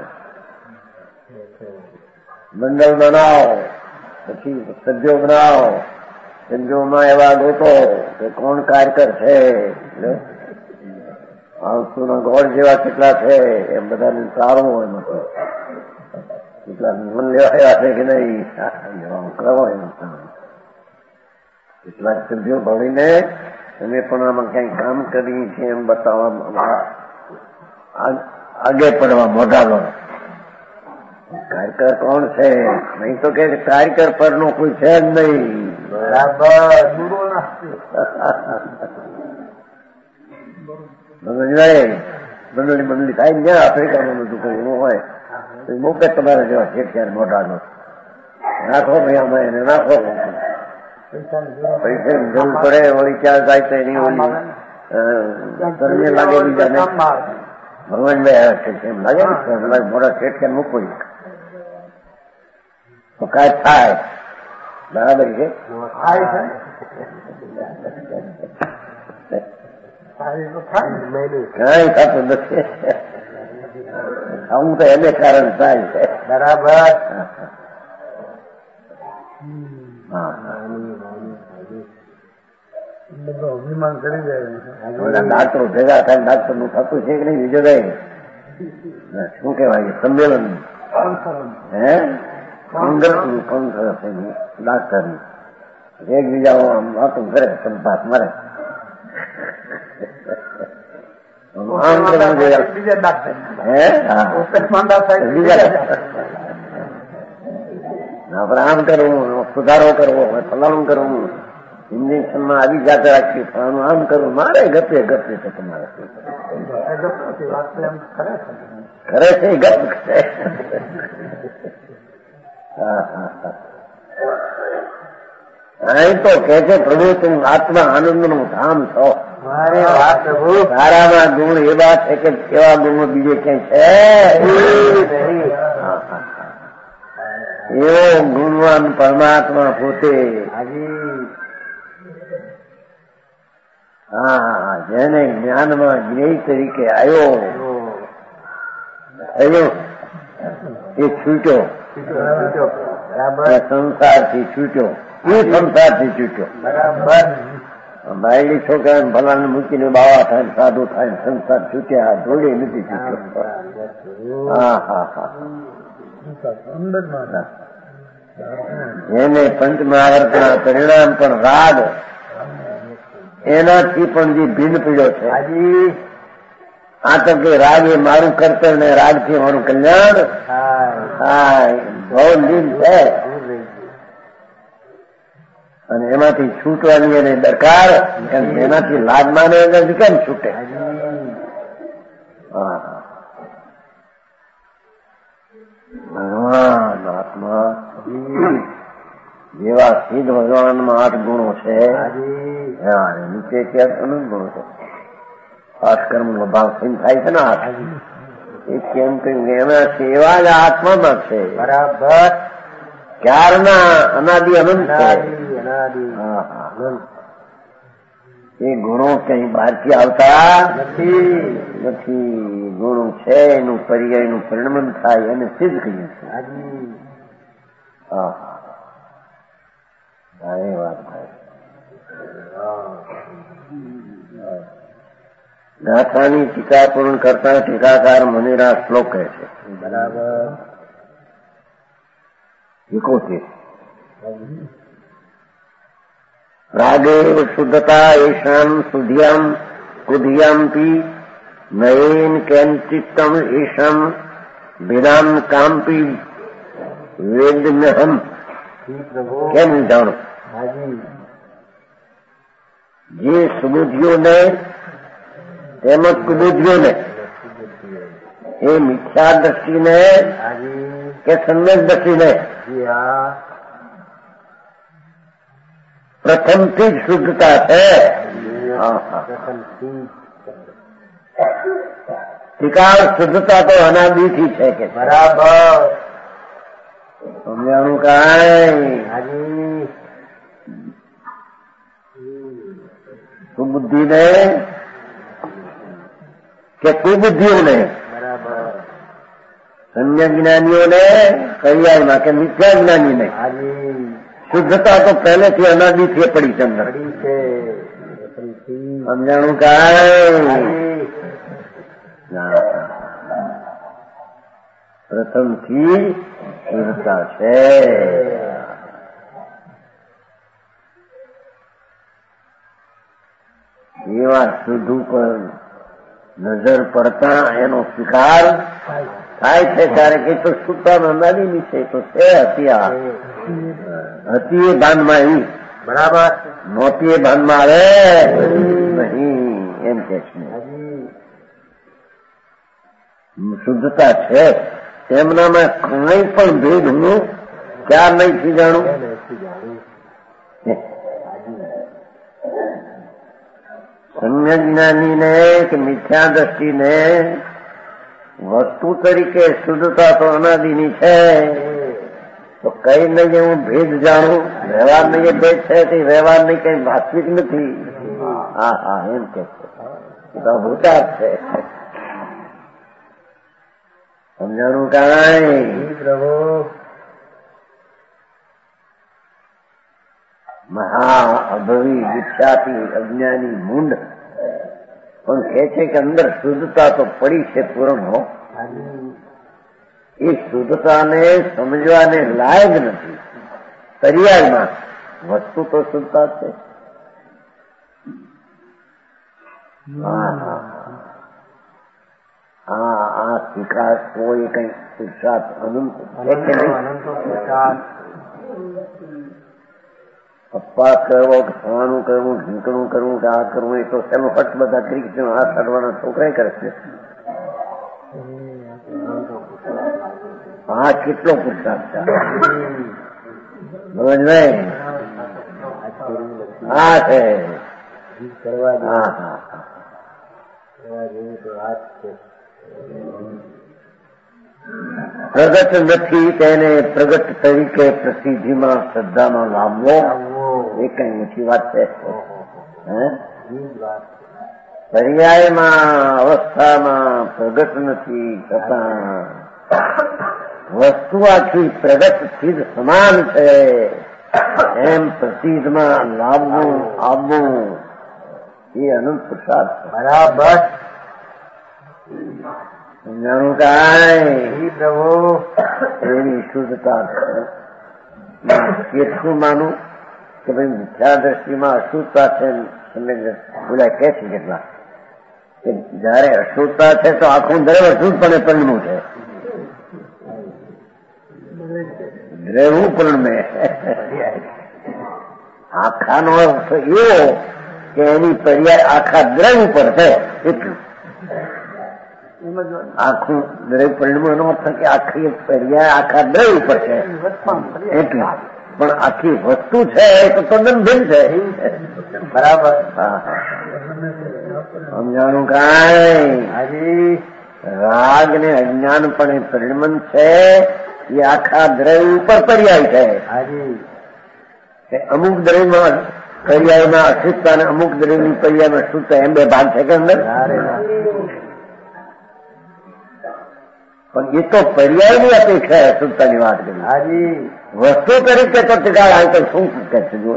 મંડળ બનાવો, પછી સભ્યો બનાવો, સભ્યોમાં એવા ગોતો કે કોણ કાર્યકર છે, આળસુના ગોળ જેવા કેટલા છે એમ બધાને સારું હોય નથી. કેટલા મન લેવાયા છે કે નહીં કરો એમ. કેટલાક સભ્યો ભણીને અમે પણ આમાં કઈ કામ કરીએ છીએ એમ બતાવવા આગે પડવા મોઢા લો. કાર્યકર કોણ છે? નહીં તો કે કાર્યકર પરનો કોઈ છે જ નહીં. બરાબર મંડળી મંડળી મંડળી થાય ને જ્યાં આફ્રિકામાં બધું કોઈ એવું હોય મૂકે તમારા જેવા છે ત્યારે મોઢા નો નાખો ભાઈ આમાં એને નાખો. પૈસાની જરૂર પડે વળી ક્યાં જાય તો એની ઓલી ગરમી લાગે બીજાને ભગવાન ભાઈ એમ લાગે ને મોઢા શેઠ કે મૂકવું તો કાંઈ થાય. બરાબર છે. કઈ થતું નથી. આવું તો એને કારણ થાય છે. બરાબર અભિમાન કરી જાય. ડાક્ટરો ભેગા થાય ડાક્ટર નું થતું છે કે નહીં બીજું કઈ શું કેવાય સંમેલન હે કોંગ્રેસ નું કોંગ્રેસ ડાક્ટર નું એકબીજા વાતો કરે સંપાત મરે. આમ કરવું જોઈએ. બીજા ડાક્ટર હે આપડે આમ કરવું, સુધારો કરવો, ફલાણું કરવું, ઇન્જેક્શનમાં આવી જાતે રાખવી, ફલાણું આમ કરવું. મારે ગપે ગપે છે તમારે કરે છે ગપ છે. અહીં તો કે છે પ્રભુ તું આત્મા આનંદ નું ધામ છો. તારામાં ગુણ એવા છે કે એવા ગુણો બીજે ક્યાંય છે. એવો ગુણવાન પરમાત્મા પોતે હા, જેને જ્ઞાનમાં જ્ઞેય તરીકે આવ્યો થયો એ છૂટ્યો, સંસારથી છૂટ્યો, એ સંસારથી છૂટ્યો. બરાબર. બાયડી છોકરાને ભલાને મૂકીને બાવા થાય, સાધુ થાય, સંસાર છૂટ્યા, જોડે નથી છૂટ્યો. હા હા હા. એને પંચમહાવર્તના પરિણામ પણ રાગ, એનાથી પણ જે ભિન્ન પીડ્યો છે. આ તો કે રાગ એ મારું કર્તવ્ય ને રાગથી મારું કલ્યાણ. હા, બહુ લીન છે અને એમાંથી છૂટવાની એને દરકાર. એનાથી લાભ માને એનાથી કેમ છૂટે? હા, ભગવાન આત્મા જેવા સિદ્ધ ભગવાનમાં આઠ ગુણો છે, નીચે ક્યાંક અનંત ગુણો છે. આઠ કર્મ નો ભાવ સિંહ થાય છે ને આઠ, એ કેમ કહ્યું એના છે એવા જ આત્મામાં છે. બરાબર. ક્યારના અનાદિ અનંત છે. એ ગુણો કઈ બહારથી આવતા નથી નથી ગુણો છે એનું પર્યાયનું પરિણમન થાય અને સિદ્ધ કર્યું છે. હા હા, એ વાત થાય. ગાથાની ટીકા પૂર્ણ કરતા ટીકાકાર મુનિરા શ્લોક કહે છે. બરાબર. એકોતેર. રાગે શુદ્ધતા એશામ સુધિયામ કુધિયામપી નયન કેન્ચિત્તમ એશમ વિરામ કામપી વેદન્યહમ. કેમ જાણો? જે સુબુદ્ધિઓને તેમજ કુબુદ્ધિઓને એ મિથ્યા દ્રષ્ટિને કે સમ્યક દ્રષ્ટિને પ્રથમથી જ શુદ્ધતા છે. ટીકા શુદ્ધતા તો અનાદિથી છે કે. બરાબર. સમજાણું કાંઈ? સુબુદ્ધિને કે કુબુદ્ધિઓને, સમ્યક જ્ઞાનીઓને કલ્યાણમાં કે મિથ્યા જ્ઞાનીને શુદ્ધતા તો પહેલેથી અનાદિથી પડી છે અંદર. સમજાણું કાંઈ? પ્રથમથી શુદ્ધતા છે. એવા શુદ્ધ ઉપર નજર પડતા એનો સ્વીકાર થાય છે. ત્યારે કે તો શુદ્ધતા અનાદિની છે, તો છે હતી હતી એ ભાનમાં આવી. બરાબર. નહોતી એ ભાનમાં આવે નહીં એમ કે છે. શુદ્ધતા છે તેમનામાં કઈ પણ ભેદ હું ક્યાં નહીં જાણું. સમ્ય જ્ઞાનીને કે મિથ્યા દ્રષ્ટિને વસ્તુ તરીકે શુદ્ધતા તો અનાદિની છે, તો કઈ નહીં હું ભેદ જાણું. વ્યવહાર નહીં એ ભેદ છે, તે વ્યવહાર નહીં કઈ વાસ્તવિક નથી. હા હા, એમ કે છે ભૂતાર છે. સમજાણું કાંઈ? પ્રભુ. મહા અભવી વિખ્યાતી અજ્ઞાની મૂંડ પણ કહે છે કે અંદર શુદ્ધતા તો પડી છે પૂર્ણ હો. એ શુદ્ધતાને સમજવાને લાયક નથી. પર્યાયમાં વસ્તુ તો શુદ્ધતા છે. હા હા હા, આ સ્વીકાર કોઈ કઈ પુરુષાર્થ અનંત છે કે નહીં? પપ્પા કરવો કે ખાવાનું કરવું, ઢીંકણું કરવું કે આ કરવું, એ તો સેલો ફટ બધા કરી હાથ કાઢવાના છોકરા કરે છે. હા, કેટલો પુરુષાર્થ છે. સમજ નહીં? હા છે. હા હા પ્રગટ નથી તેને પ્રગટ તરીકે પ્રસિદ્ધિમાં શ્રદ્ધામાં લાવવો એ કઈ ઓછી વાત છે. પર્યાયમાં અવસ્થામાં પ્રગટ નથી છતાં વસ્તુ આખી પ્રગટથી જ સમાન છે એમ પ્રસિદ્ધમાં લાવવું આવવું એ અનંત પુરુષાર્થ બરાબર સમજાણું કાંઈ પ્રભુ એવી શુદ્ધતા કેટલું માનું કે ભાઈ મિથ્યા દ્રષ્ટિમાં અશુદ્ધતા છે બોલા કે છે કેટલા કે જયારે અશુદ્ધતા છે તો આખું દરેક અશુદ્ધપણે પરિણમું છે રહેવું પરિણમે આખાનો અર્થ એવો કે એની પર્યાય આખા દ્રવ ઉપર છે એટલું આખું દરેક પરિણામ એનો અર્થ કે આખી પર્યાય આખા દ્રવ ઉપર છે એટલું પણ આખી વસ્તુ છે એ તો તદ્દન ભિન્ન છે બરાબર સમજાણું કાંઈ રાગ ને અજ્ઞાનપણે પરિણમન છે એ આખા દ્રવ ઉપર પર્યાય છે અમુક દ્રવ્યમાં પર્યાયમાં અશુદ્ધતા અને અમુક દ્રવ્યની પર્યાયમાં શુદ્ધતા એમ બે ભાગ છે કે અંદર પણ એ તો પર્યાયની અપેક્ષા અશુદ્ધતાની વાત કરી વસ્તુ તરીકે તો ટીકા તો શું કે છે એમ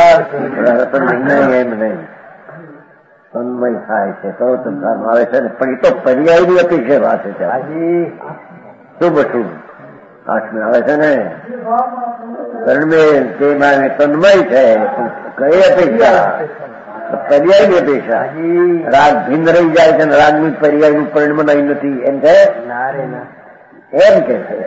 નહીં તન્મય થાય છે તો સંસારમાં આવે છે પણ એ તો પર્યાયની અપેક્ષા વાત છે શુભ શુભ આઠમે આવે છે ને તન્મેલ તે મારે તન્મય છે કઈ અપેક્ષા પર્યાયની અપેક્ષા રાગ ભિન્ન રહી જાય છે અને રાગની પર્યાયનું પરિણામ નહીં નથી એમ છે એમ કે છે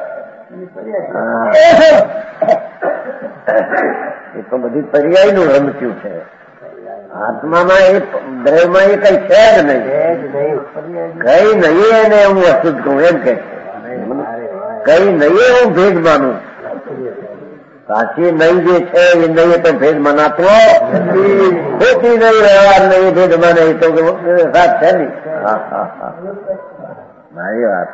એ તો બધી પર્યાયનું રમચ્યું છે આત્મામાં એ દ્રવ્યમાં એ કઈ છે જ નહીં કઈ નહીં એને હું અશુદ્ધ કહું એમ કે છે કઈ નહીં હું ભેદ માનું સાચી નહીં જે છે એ નહીં તો ભેદ મનાતો ખોટી નહીં વ્યવહાર નહીં ભેદ માને એ તો સાથ છે નહીં હા હા હા મારી વાત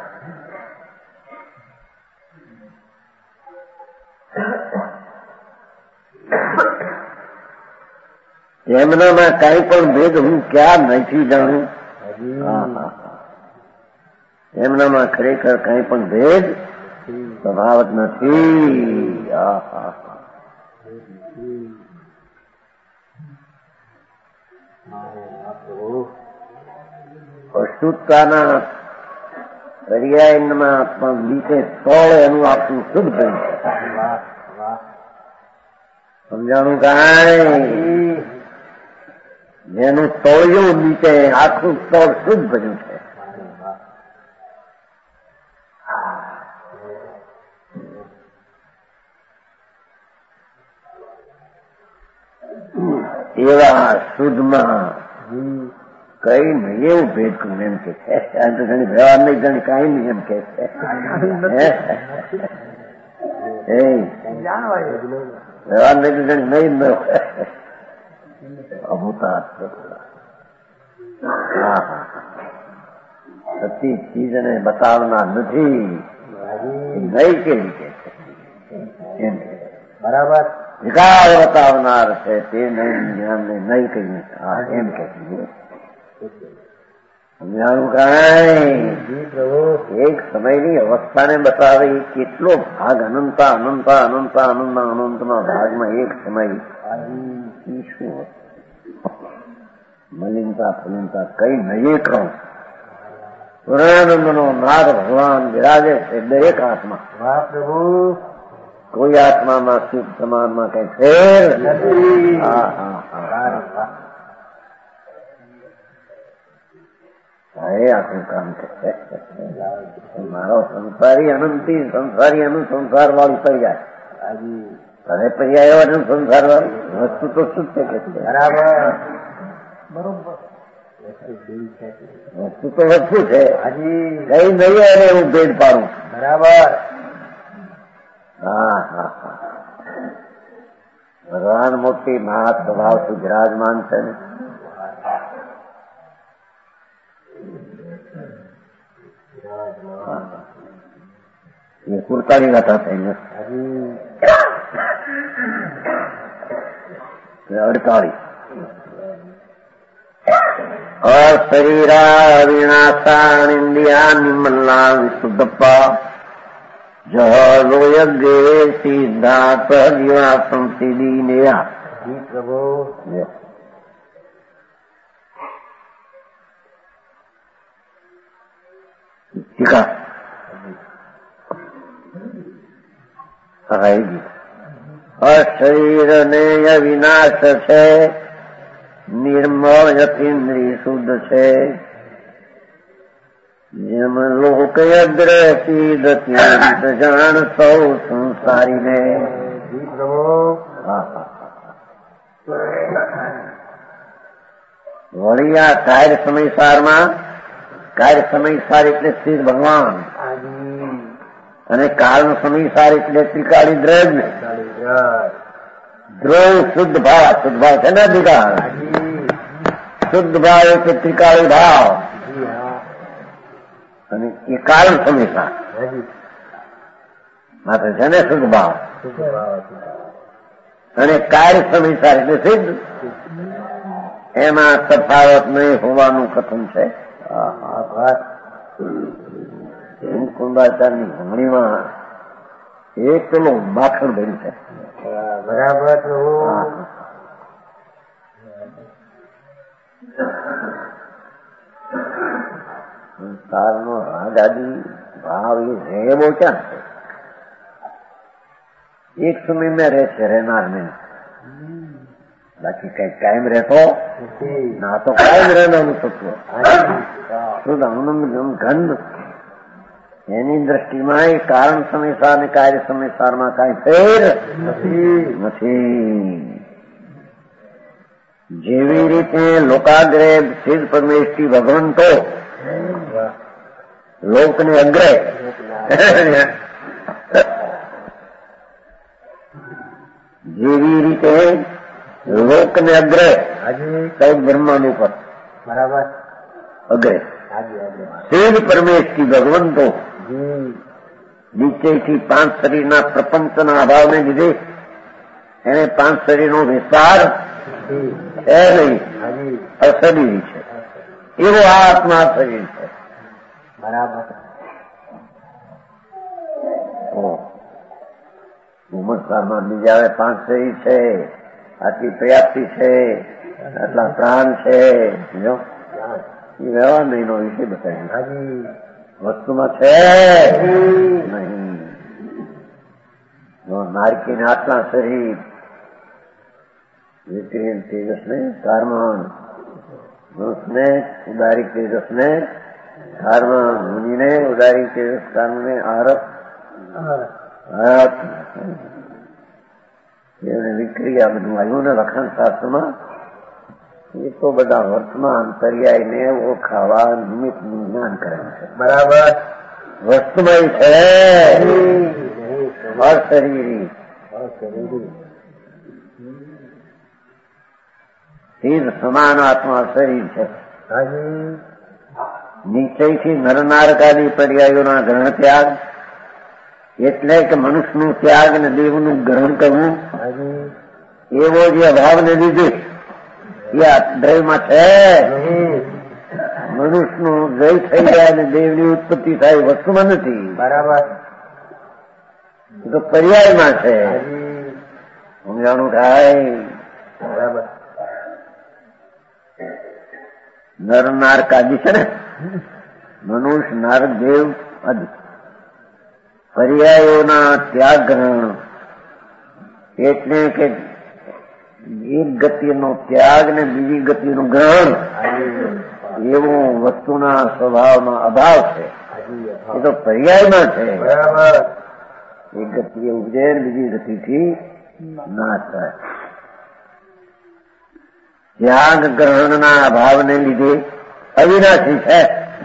એમનામાં કઈ પણ ભેદ હું ક્યાં નથી જાણું એમનામાં ખરેખર કઈ પણ ભેદ સ્વભાવ જ નથી અશુદ્ધતાના પર્યાયમાં પણ નીચે તોળ એનું આપણું શુદ્ધ બન્યું સમજાણું કાંઈ જેનું તોળિયું નીચે આખું તોળ શુદ્ધ બન્યું છે એવા શુદ્ધમાં કઈ નહીં એવું ભેદ કરું એમ કે છે આ તો ઘણી વ્યવહાર નહીં ઘણી કઈ નહીં એમ કે છે વ્યવહાર નહીં ઘણી નહીં અભૂતા હા હા સતી ચીજને બતાવનાર નથી નહીં કેવી કે એમ બરાબર વિકાર બતાવનાર છે તે નહીં નહીં કહીએ એમ કે સમજાણું કાંઈ એક સમયની અવસ્થાને બતાવે કેટલો ભાગ અનંતા અનંતા અનંતા અનંતના અનંતના ભાગમાં એક સમય શું મલિનતા ફલિનતા કઈ નહીં કહું પૂર્ણાનંદનો નાદ ભગવાન બિરાજે છે દરેક આત્મા વાહ પ્રભુ કોઈ આત્મામાં સુખ સમાનમાં કઈ ફેર નથી હા હા હા એ આખું કામ છે મારો સંસારી અનંતી સંસારી અનુ સંસાર વાળું પર્યાય હવે પર્યાય એવા સંસાર વાળું વસ્તુ તો શું છે કે બરાબર વસ્તુ તો વસ્તુ છે હજી કઈ નહીં એને હું ભેદ પાડું બરાબર હા હા હા ભગવાન મોટી મહા સ્વભાવથી વિરાજમાન છે ને એ કુર્તાની ગાથા થઈને અડતાળીસ अशरीरा विनाशानिंदिया निमल्ला विशुद्धप्पा जलो यज्ञे सिद्धार्थ जीवा संसिदी नेया जी प्रभु ठीक है અશરીર ને અવિનાશ છે નિર્મળ અતિન્દ્રિય શુદ્ધ છે જેમ લોક અદ્રસી દત્યંત જાણ સૌ સંસારીને વળી આ કાર્ય સમયસારમાં કાર્ય સમયસાર એટલે સ્થિર ભગવાન અને કાળનો સમયસાર એટલે ત્રિકાળી દ્રવ્ય દ્રવ શુદ્ધ ભાવ શુદ્ધ ભાવ છે ને દીકા શુદ્ધ ભાવ એટલે ત્રિકાળી ભાવ અને એ કારણ સમયસાર માત્ર છે ને શુદ્ધ ભાવ અને કાર્ય સમયસાર એટલે સિદ્ધ એમાં તફાવત નહીં હોવાનું કથન છે કુંભાચારની ઘણીમાં એક પેલો માખણ ભર્યું છે બરાબર સંસારનો રાજાજી ભાવ એ રહે બહુ ક્યાં છે એક સમય મેં રહેશે રહેનાર નહીં બાકી કઈ કાયમ રહેતો ના તો કાયમ રહેવાનું તત્વ શુદ્ધ આનંદ ગંધ એની દ્રષ્ટિમાં એ કારણ સમયસાર ને કાર્ય સમયસારમાં કઈ ફેર નથી જેવી રીતે લોકાગ્રે સિદ્ધ પરમેષ્ઠી ભગવંતો લોકને અગ્રે જેવી રીતે લોકને અગ્રે કઈ બ્રહ્માંડ ઉપર બરાબર અગ્રે સિદ્ધ પરમેષ્ઠી ભગવંતો નીચેથી પાંચ શરીરના પ્રપંચના અભાવને લીધે એને પાંચ શરીરનો વિસ્તાર છે નહીં અશરીરી છે એવો આત્મા શરીર છે બરાબર ઉમરસારમાં બીજા હવે પાંચ શરીર છે આટલી પ્રયાપ્તિ છે આટલા પ્રાણ છે જો એ વ્યવહાર નહીં નો વિષય બતાવ્યો વસ્તુમાં છે નહીં નારકીને આટલા શરીર વિક્રિય તેજસ ને કાર્મણ ને ઉદારી તેજસ ને કાર્મણ મુનિને ઉદારી તેજસ કાર્મ ને આરત વિક્રિયા બધું આવ્યું ને લખાણ શાસ્ત્રમાં એ તો બધા વર્તમાન પર્યાયને ઓળખાવા નિમિત્તનું જ્ઞાન કરે છે બરાબર વસ્તુમાં છે અશરીરી સિદ્ધ સમાન આત્મા શરીર છે નિશ્ચયથી નરનારકાદી પર્યાયોના ગ્રહણ ત્યાગ એટલે કે મનુષ્યનું ત્યાગ અને દેવનું ગ્રહણ કરવું એવો જે અભાવને લીધે દ્રવ્યમાં છે મનુષ્યનું દ્રય થઈ જાય અને દેવની ઉત્પત્તિ થાય વસ્તુમાં નથી બરાબર તો પર્યાયમાં છે સમજાણું થાય બરાબર નર નાર કાદી છે ને મનુષ્ય નાર દેવ આદિ પર્યાયોના ત્યાગ ગ્રહણ એટલે કે એક ગતિનો ત્યાગ ને બીજી ગતિનું ગ્રહણ એવું વસ્તુના સ્વભાવનો અભાવ છે એ તો પર્યાયમાં છે એક ગતિ ઉપજે બીજી ગતિથી નાશ થાય ત્યાગ ગ્રહણના અભાવને લીધે અવિનાશી છે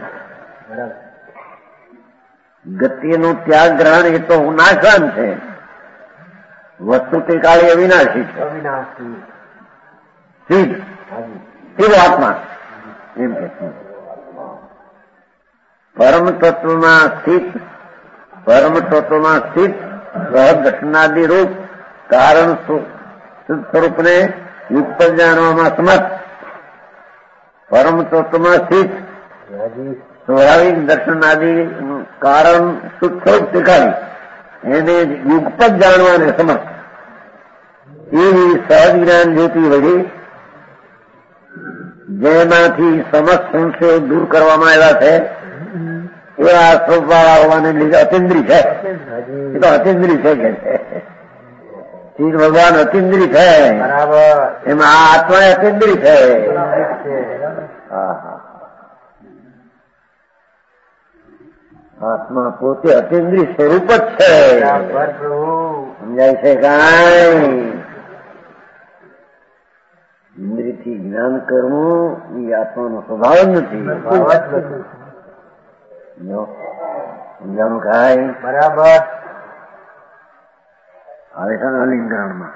ગતિનું ત્યાગ ગ્રહણ એ તો નાશવાન છે વસ્તુ તે કાળે અવિનાશી છે સિદ્ધ એવો આત્મા એમ કે પરમ તત્વમાં સ્થિત પરમ તત્વમાં સ્થિત સહઘટનાદિ રૂપ કારણ સ્વરૂપને યુક્ત જાણવામાં સમર્થ પરમ તત્વમાં સ્થિત સ્વાભાવિક દર્શન આદિ કારણ શુદ્ધ શીખાડી એને યુગપત જાણવાને સમર્થ એવી સહજ જ્ઞાન જ્યોતિ વળી જેમાંથી સમસ્ત સંશયો દૂર કરવામાં આવ્યા છે એવા સ્વભાવ હોવાને લીધે અતિન્દ્રી છે. એ તો અતિન્દ્રી છે કે ચીજ ભગવાન અતિન્દ્રી છે, એમાં આ આત્મા અતિન્દ્રી છે. આત્મા પોતે અતિન્દ્રી સ્વરૂપ જ છે. સમજાય છે કાંઈ? ઇન્દ્રિયથી જ્ઞાન કરવું એ આત્માનો સ્વભાવ જ નથી. સમજાણું કાંઈ? બરાબર. આવે છે ને અલિંગરણમાં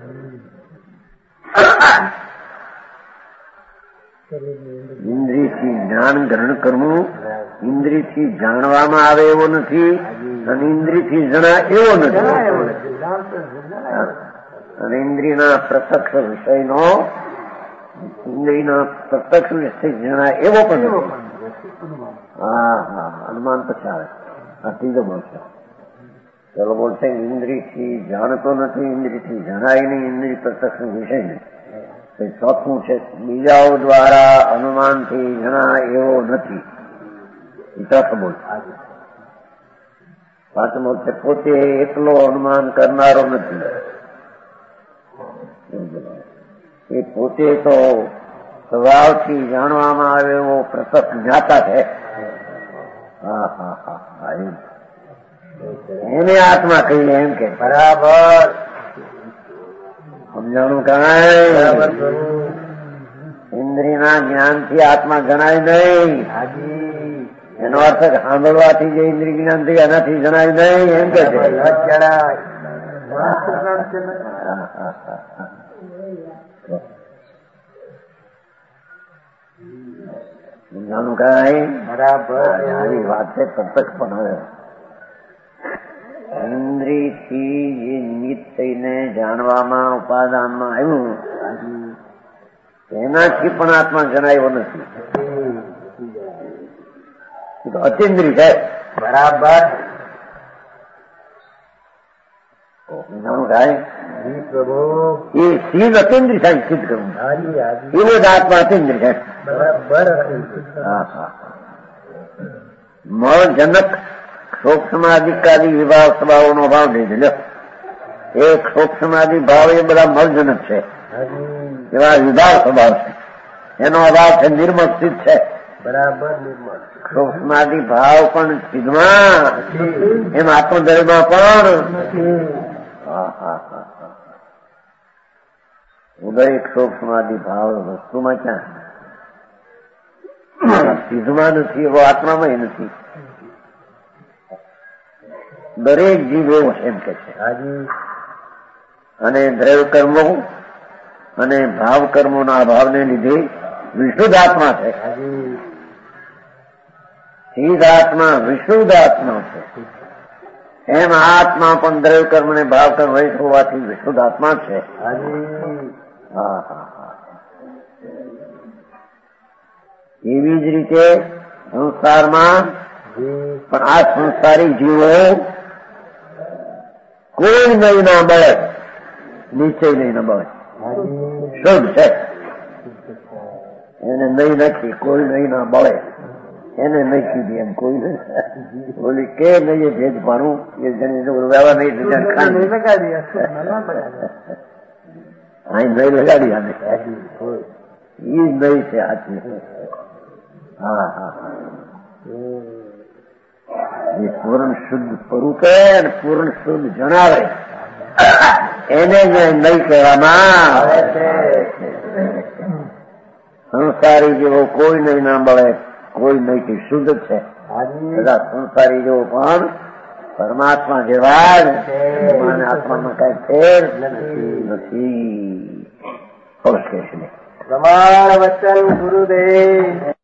ઇન્દ્રિયથી જ્ઞાન ગ્રહણ કરવું ઇન્દ્રિયથી જાણવામાં આવે એવો નથી અને ઇન્દ્રિયથી જણા એવો નથી. અને ઇન્દ્રિયના પ્રત્યક્ષ વિષયનો ઇન્દ્રિયના પ્રત્યક્ષ વિષય જણા એવો પણ નથી. હા હા અનુમાન પછી આવે. આ ત્રીજો બોલશે. ચલો બોલશે ઇન્દ્રિયથી જાણતો નથી, ઇન્દ્રિયથી જણાય નહીં, ઇન્દ્રિય પ્રત્યક્ષ વિષય નહીં. ચોથું છે બીજાઓ દ્વારા અનુમાનથી જણા એવો નથી. એ ચોથો બોલ. પાંચમો છે પોતે એકલો અનુમાન કરનારો નથી. એ પોતે તો સ્વભાવથી જાણવામાં આવે એવો પ્રત્યક્ષ જ્ઞાતા છે. હા હા હા હા એમ એને આત્મા કહીએ એમ કે બરાબર. સમજાણું કાંઈ? ઇન્દ્રિયના જ્ઞાનથી આત્મા જણાય નહીં. એનો અર્થ સાંભળવાથી જે ઇન્દ્રિય જ્ઞાન થઈ એનાથી જણાય નહીં એમ કે છે. સમજાણું કાંઈ? બરાબર. આની વાત છે પ્રત્યક્ષ પણ હવે ઇન્દ્રિયથી જે નિત થઈને જાણવામાં ઉપાદાનમાં આવ્યું એનાથી પણ આત્મા જણાયો નથી. તો અતિન્દ્રિય છે. બરાબર. જાણું થાય પ્રભુ એ સીધ અતિન્દ્રિય થાય સિદ્ધ કરવું એવો જ આત્મા અતિન્દ્રિય છે. બરાબર. હા હા મળજનક શોક સમાધિકાદી વિભાવ સ્વભાવનો ભાવ લઈ લો. એક શોક સમાધિ ભાવ એ બધા મળજનક છે, એવા વિભાવ સ્વભાવ છે. એનો અભાવ છે નિર્મળ સ્થિત છે. બરાબર. નિર્મળ શોક સમાધિ ભાવ પણ સિદ્ધમાં એમ આત્મદયમાં પણ હા હા હા ઉદય શોક સમાધિ ભાવ વસ્તુમાં ક્યાં સિદ્ધમાં નથી, એવો આત્મામાં નથી. દરેક જીવ એવો એમ કે છે. અને દ્રવ્ય કર્મો અને ભાવ કર્મોના અભાવને લીધે વિશુદ્ધ આત્મા છે. સિદ્ધ આત્મા વિશુદ્ધ આત્મા છે. એમ આત્મા પણ દ્રવ્ય કર્મ ને ભાવ કર્મ વહિત હોવાથી વિશુદ્ધ આત્મા છે. હા હા હા એવી જ રીતે સંસારમાં પણ આ સંસારી જીવો કોઈ નહીં ના બળે, નીચે નહીં ના બળે, શુદ્ધ છે. એને નહીં નથી, કોઈ નહીં ના બળે, એને નહીં કીધી એમ કોઈ નહીં બોલી કે નહીં એ ભેદ ભણવું એ જણી વ્યવહાર નહીં લગાડી અહીં નહીં લગાડી આને એ જ નહીં છે આત્મી. હા હા હા એ પૂર્ણ શુદ્ધ સ્વરૂપે અને પૂર્ણ શુદ્ધ જણાવે એને જ નહીં કહેવામાં આવે છે. સંસારી જેવો કોઈ નહીં ના મળે, કોઈ નહીં કે શુદ્ધ છે. બધા સંસારી જેવો પણ પરમાત્મા જેવા જ આત્મામાં કઈ ફેર નથી. પ્રમાણ વચન ગુરુદેવ.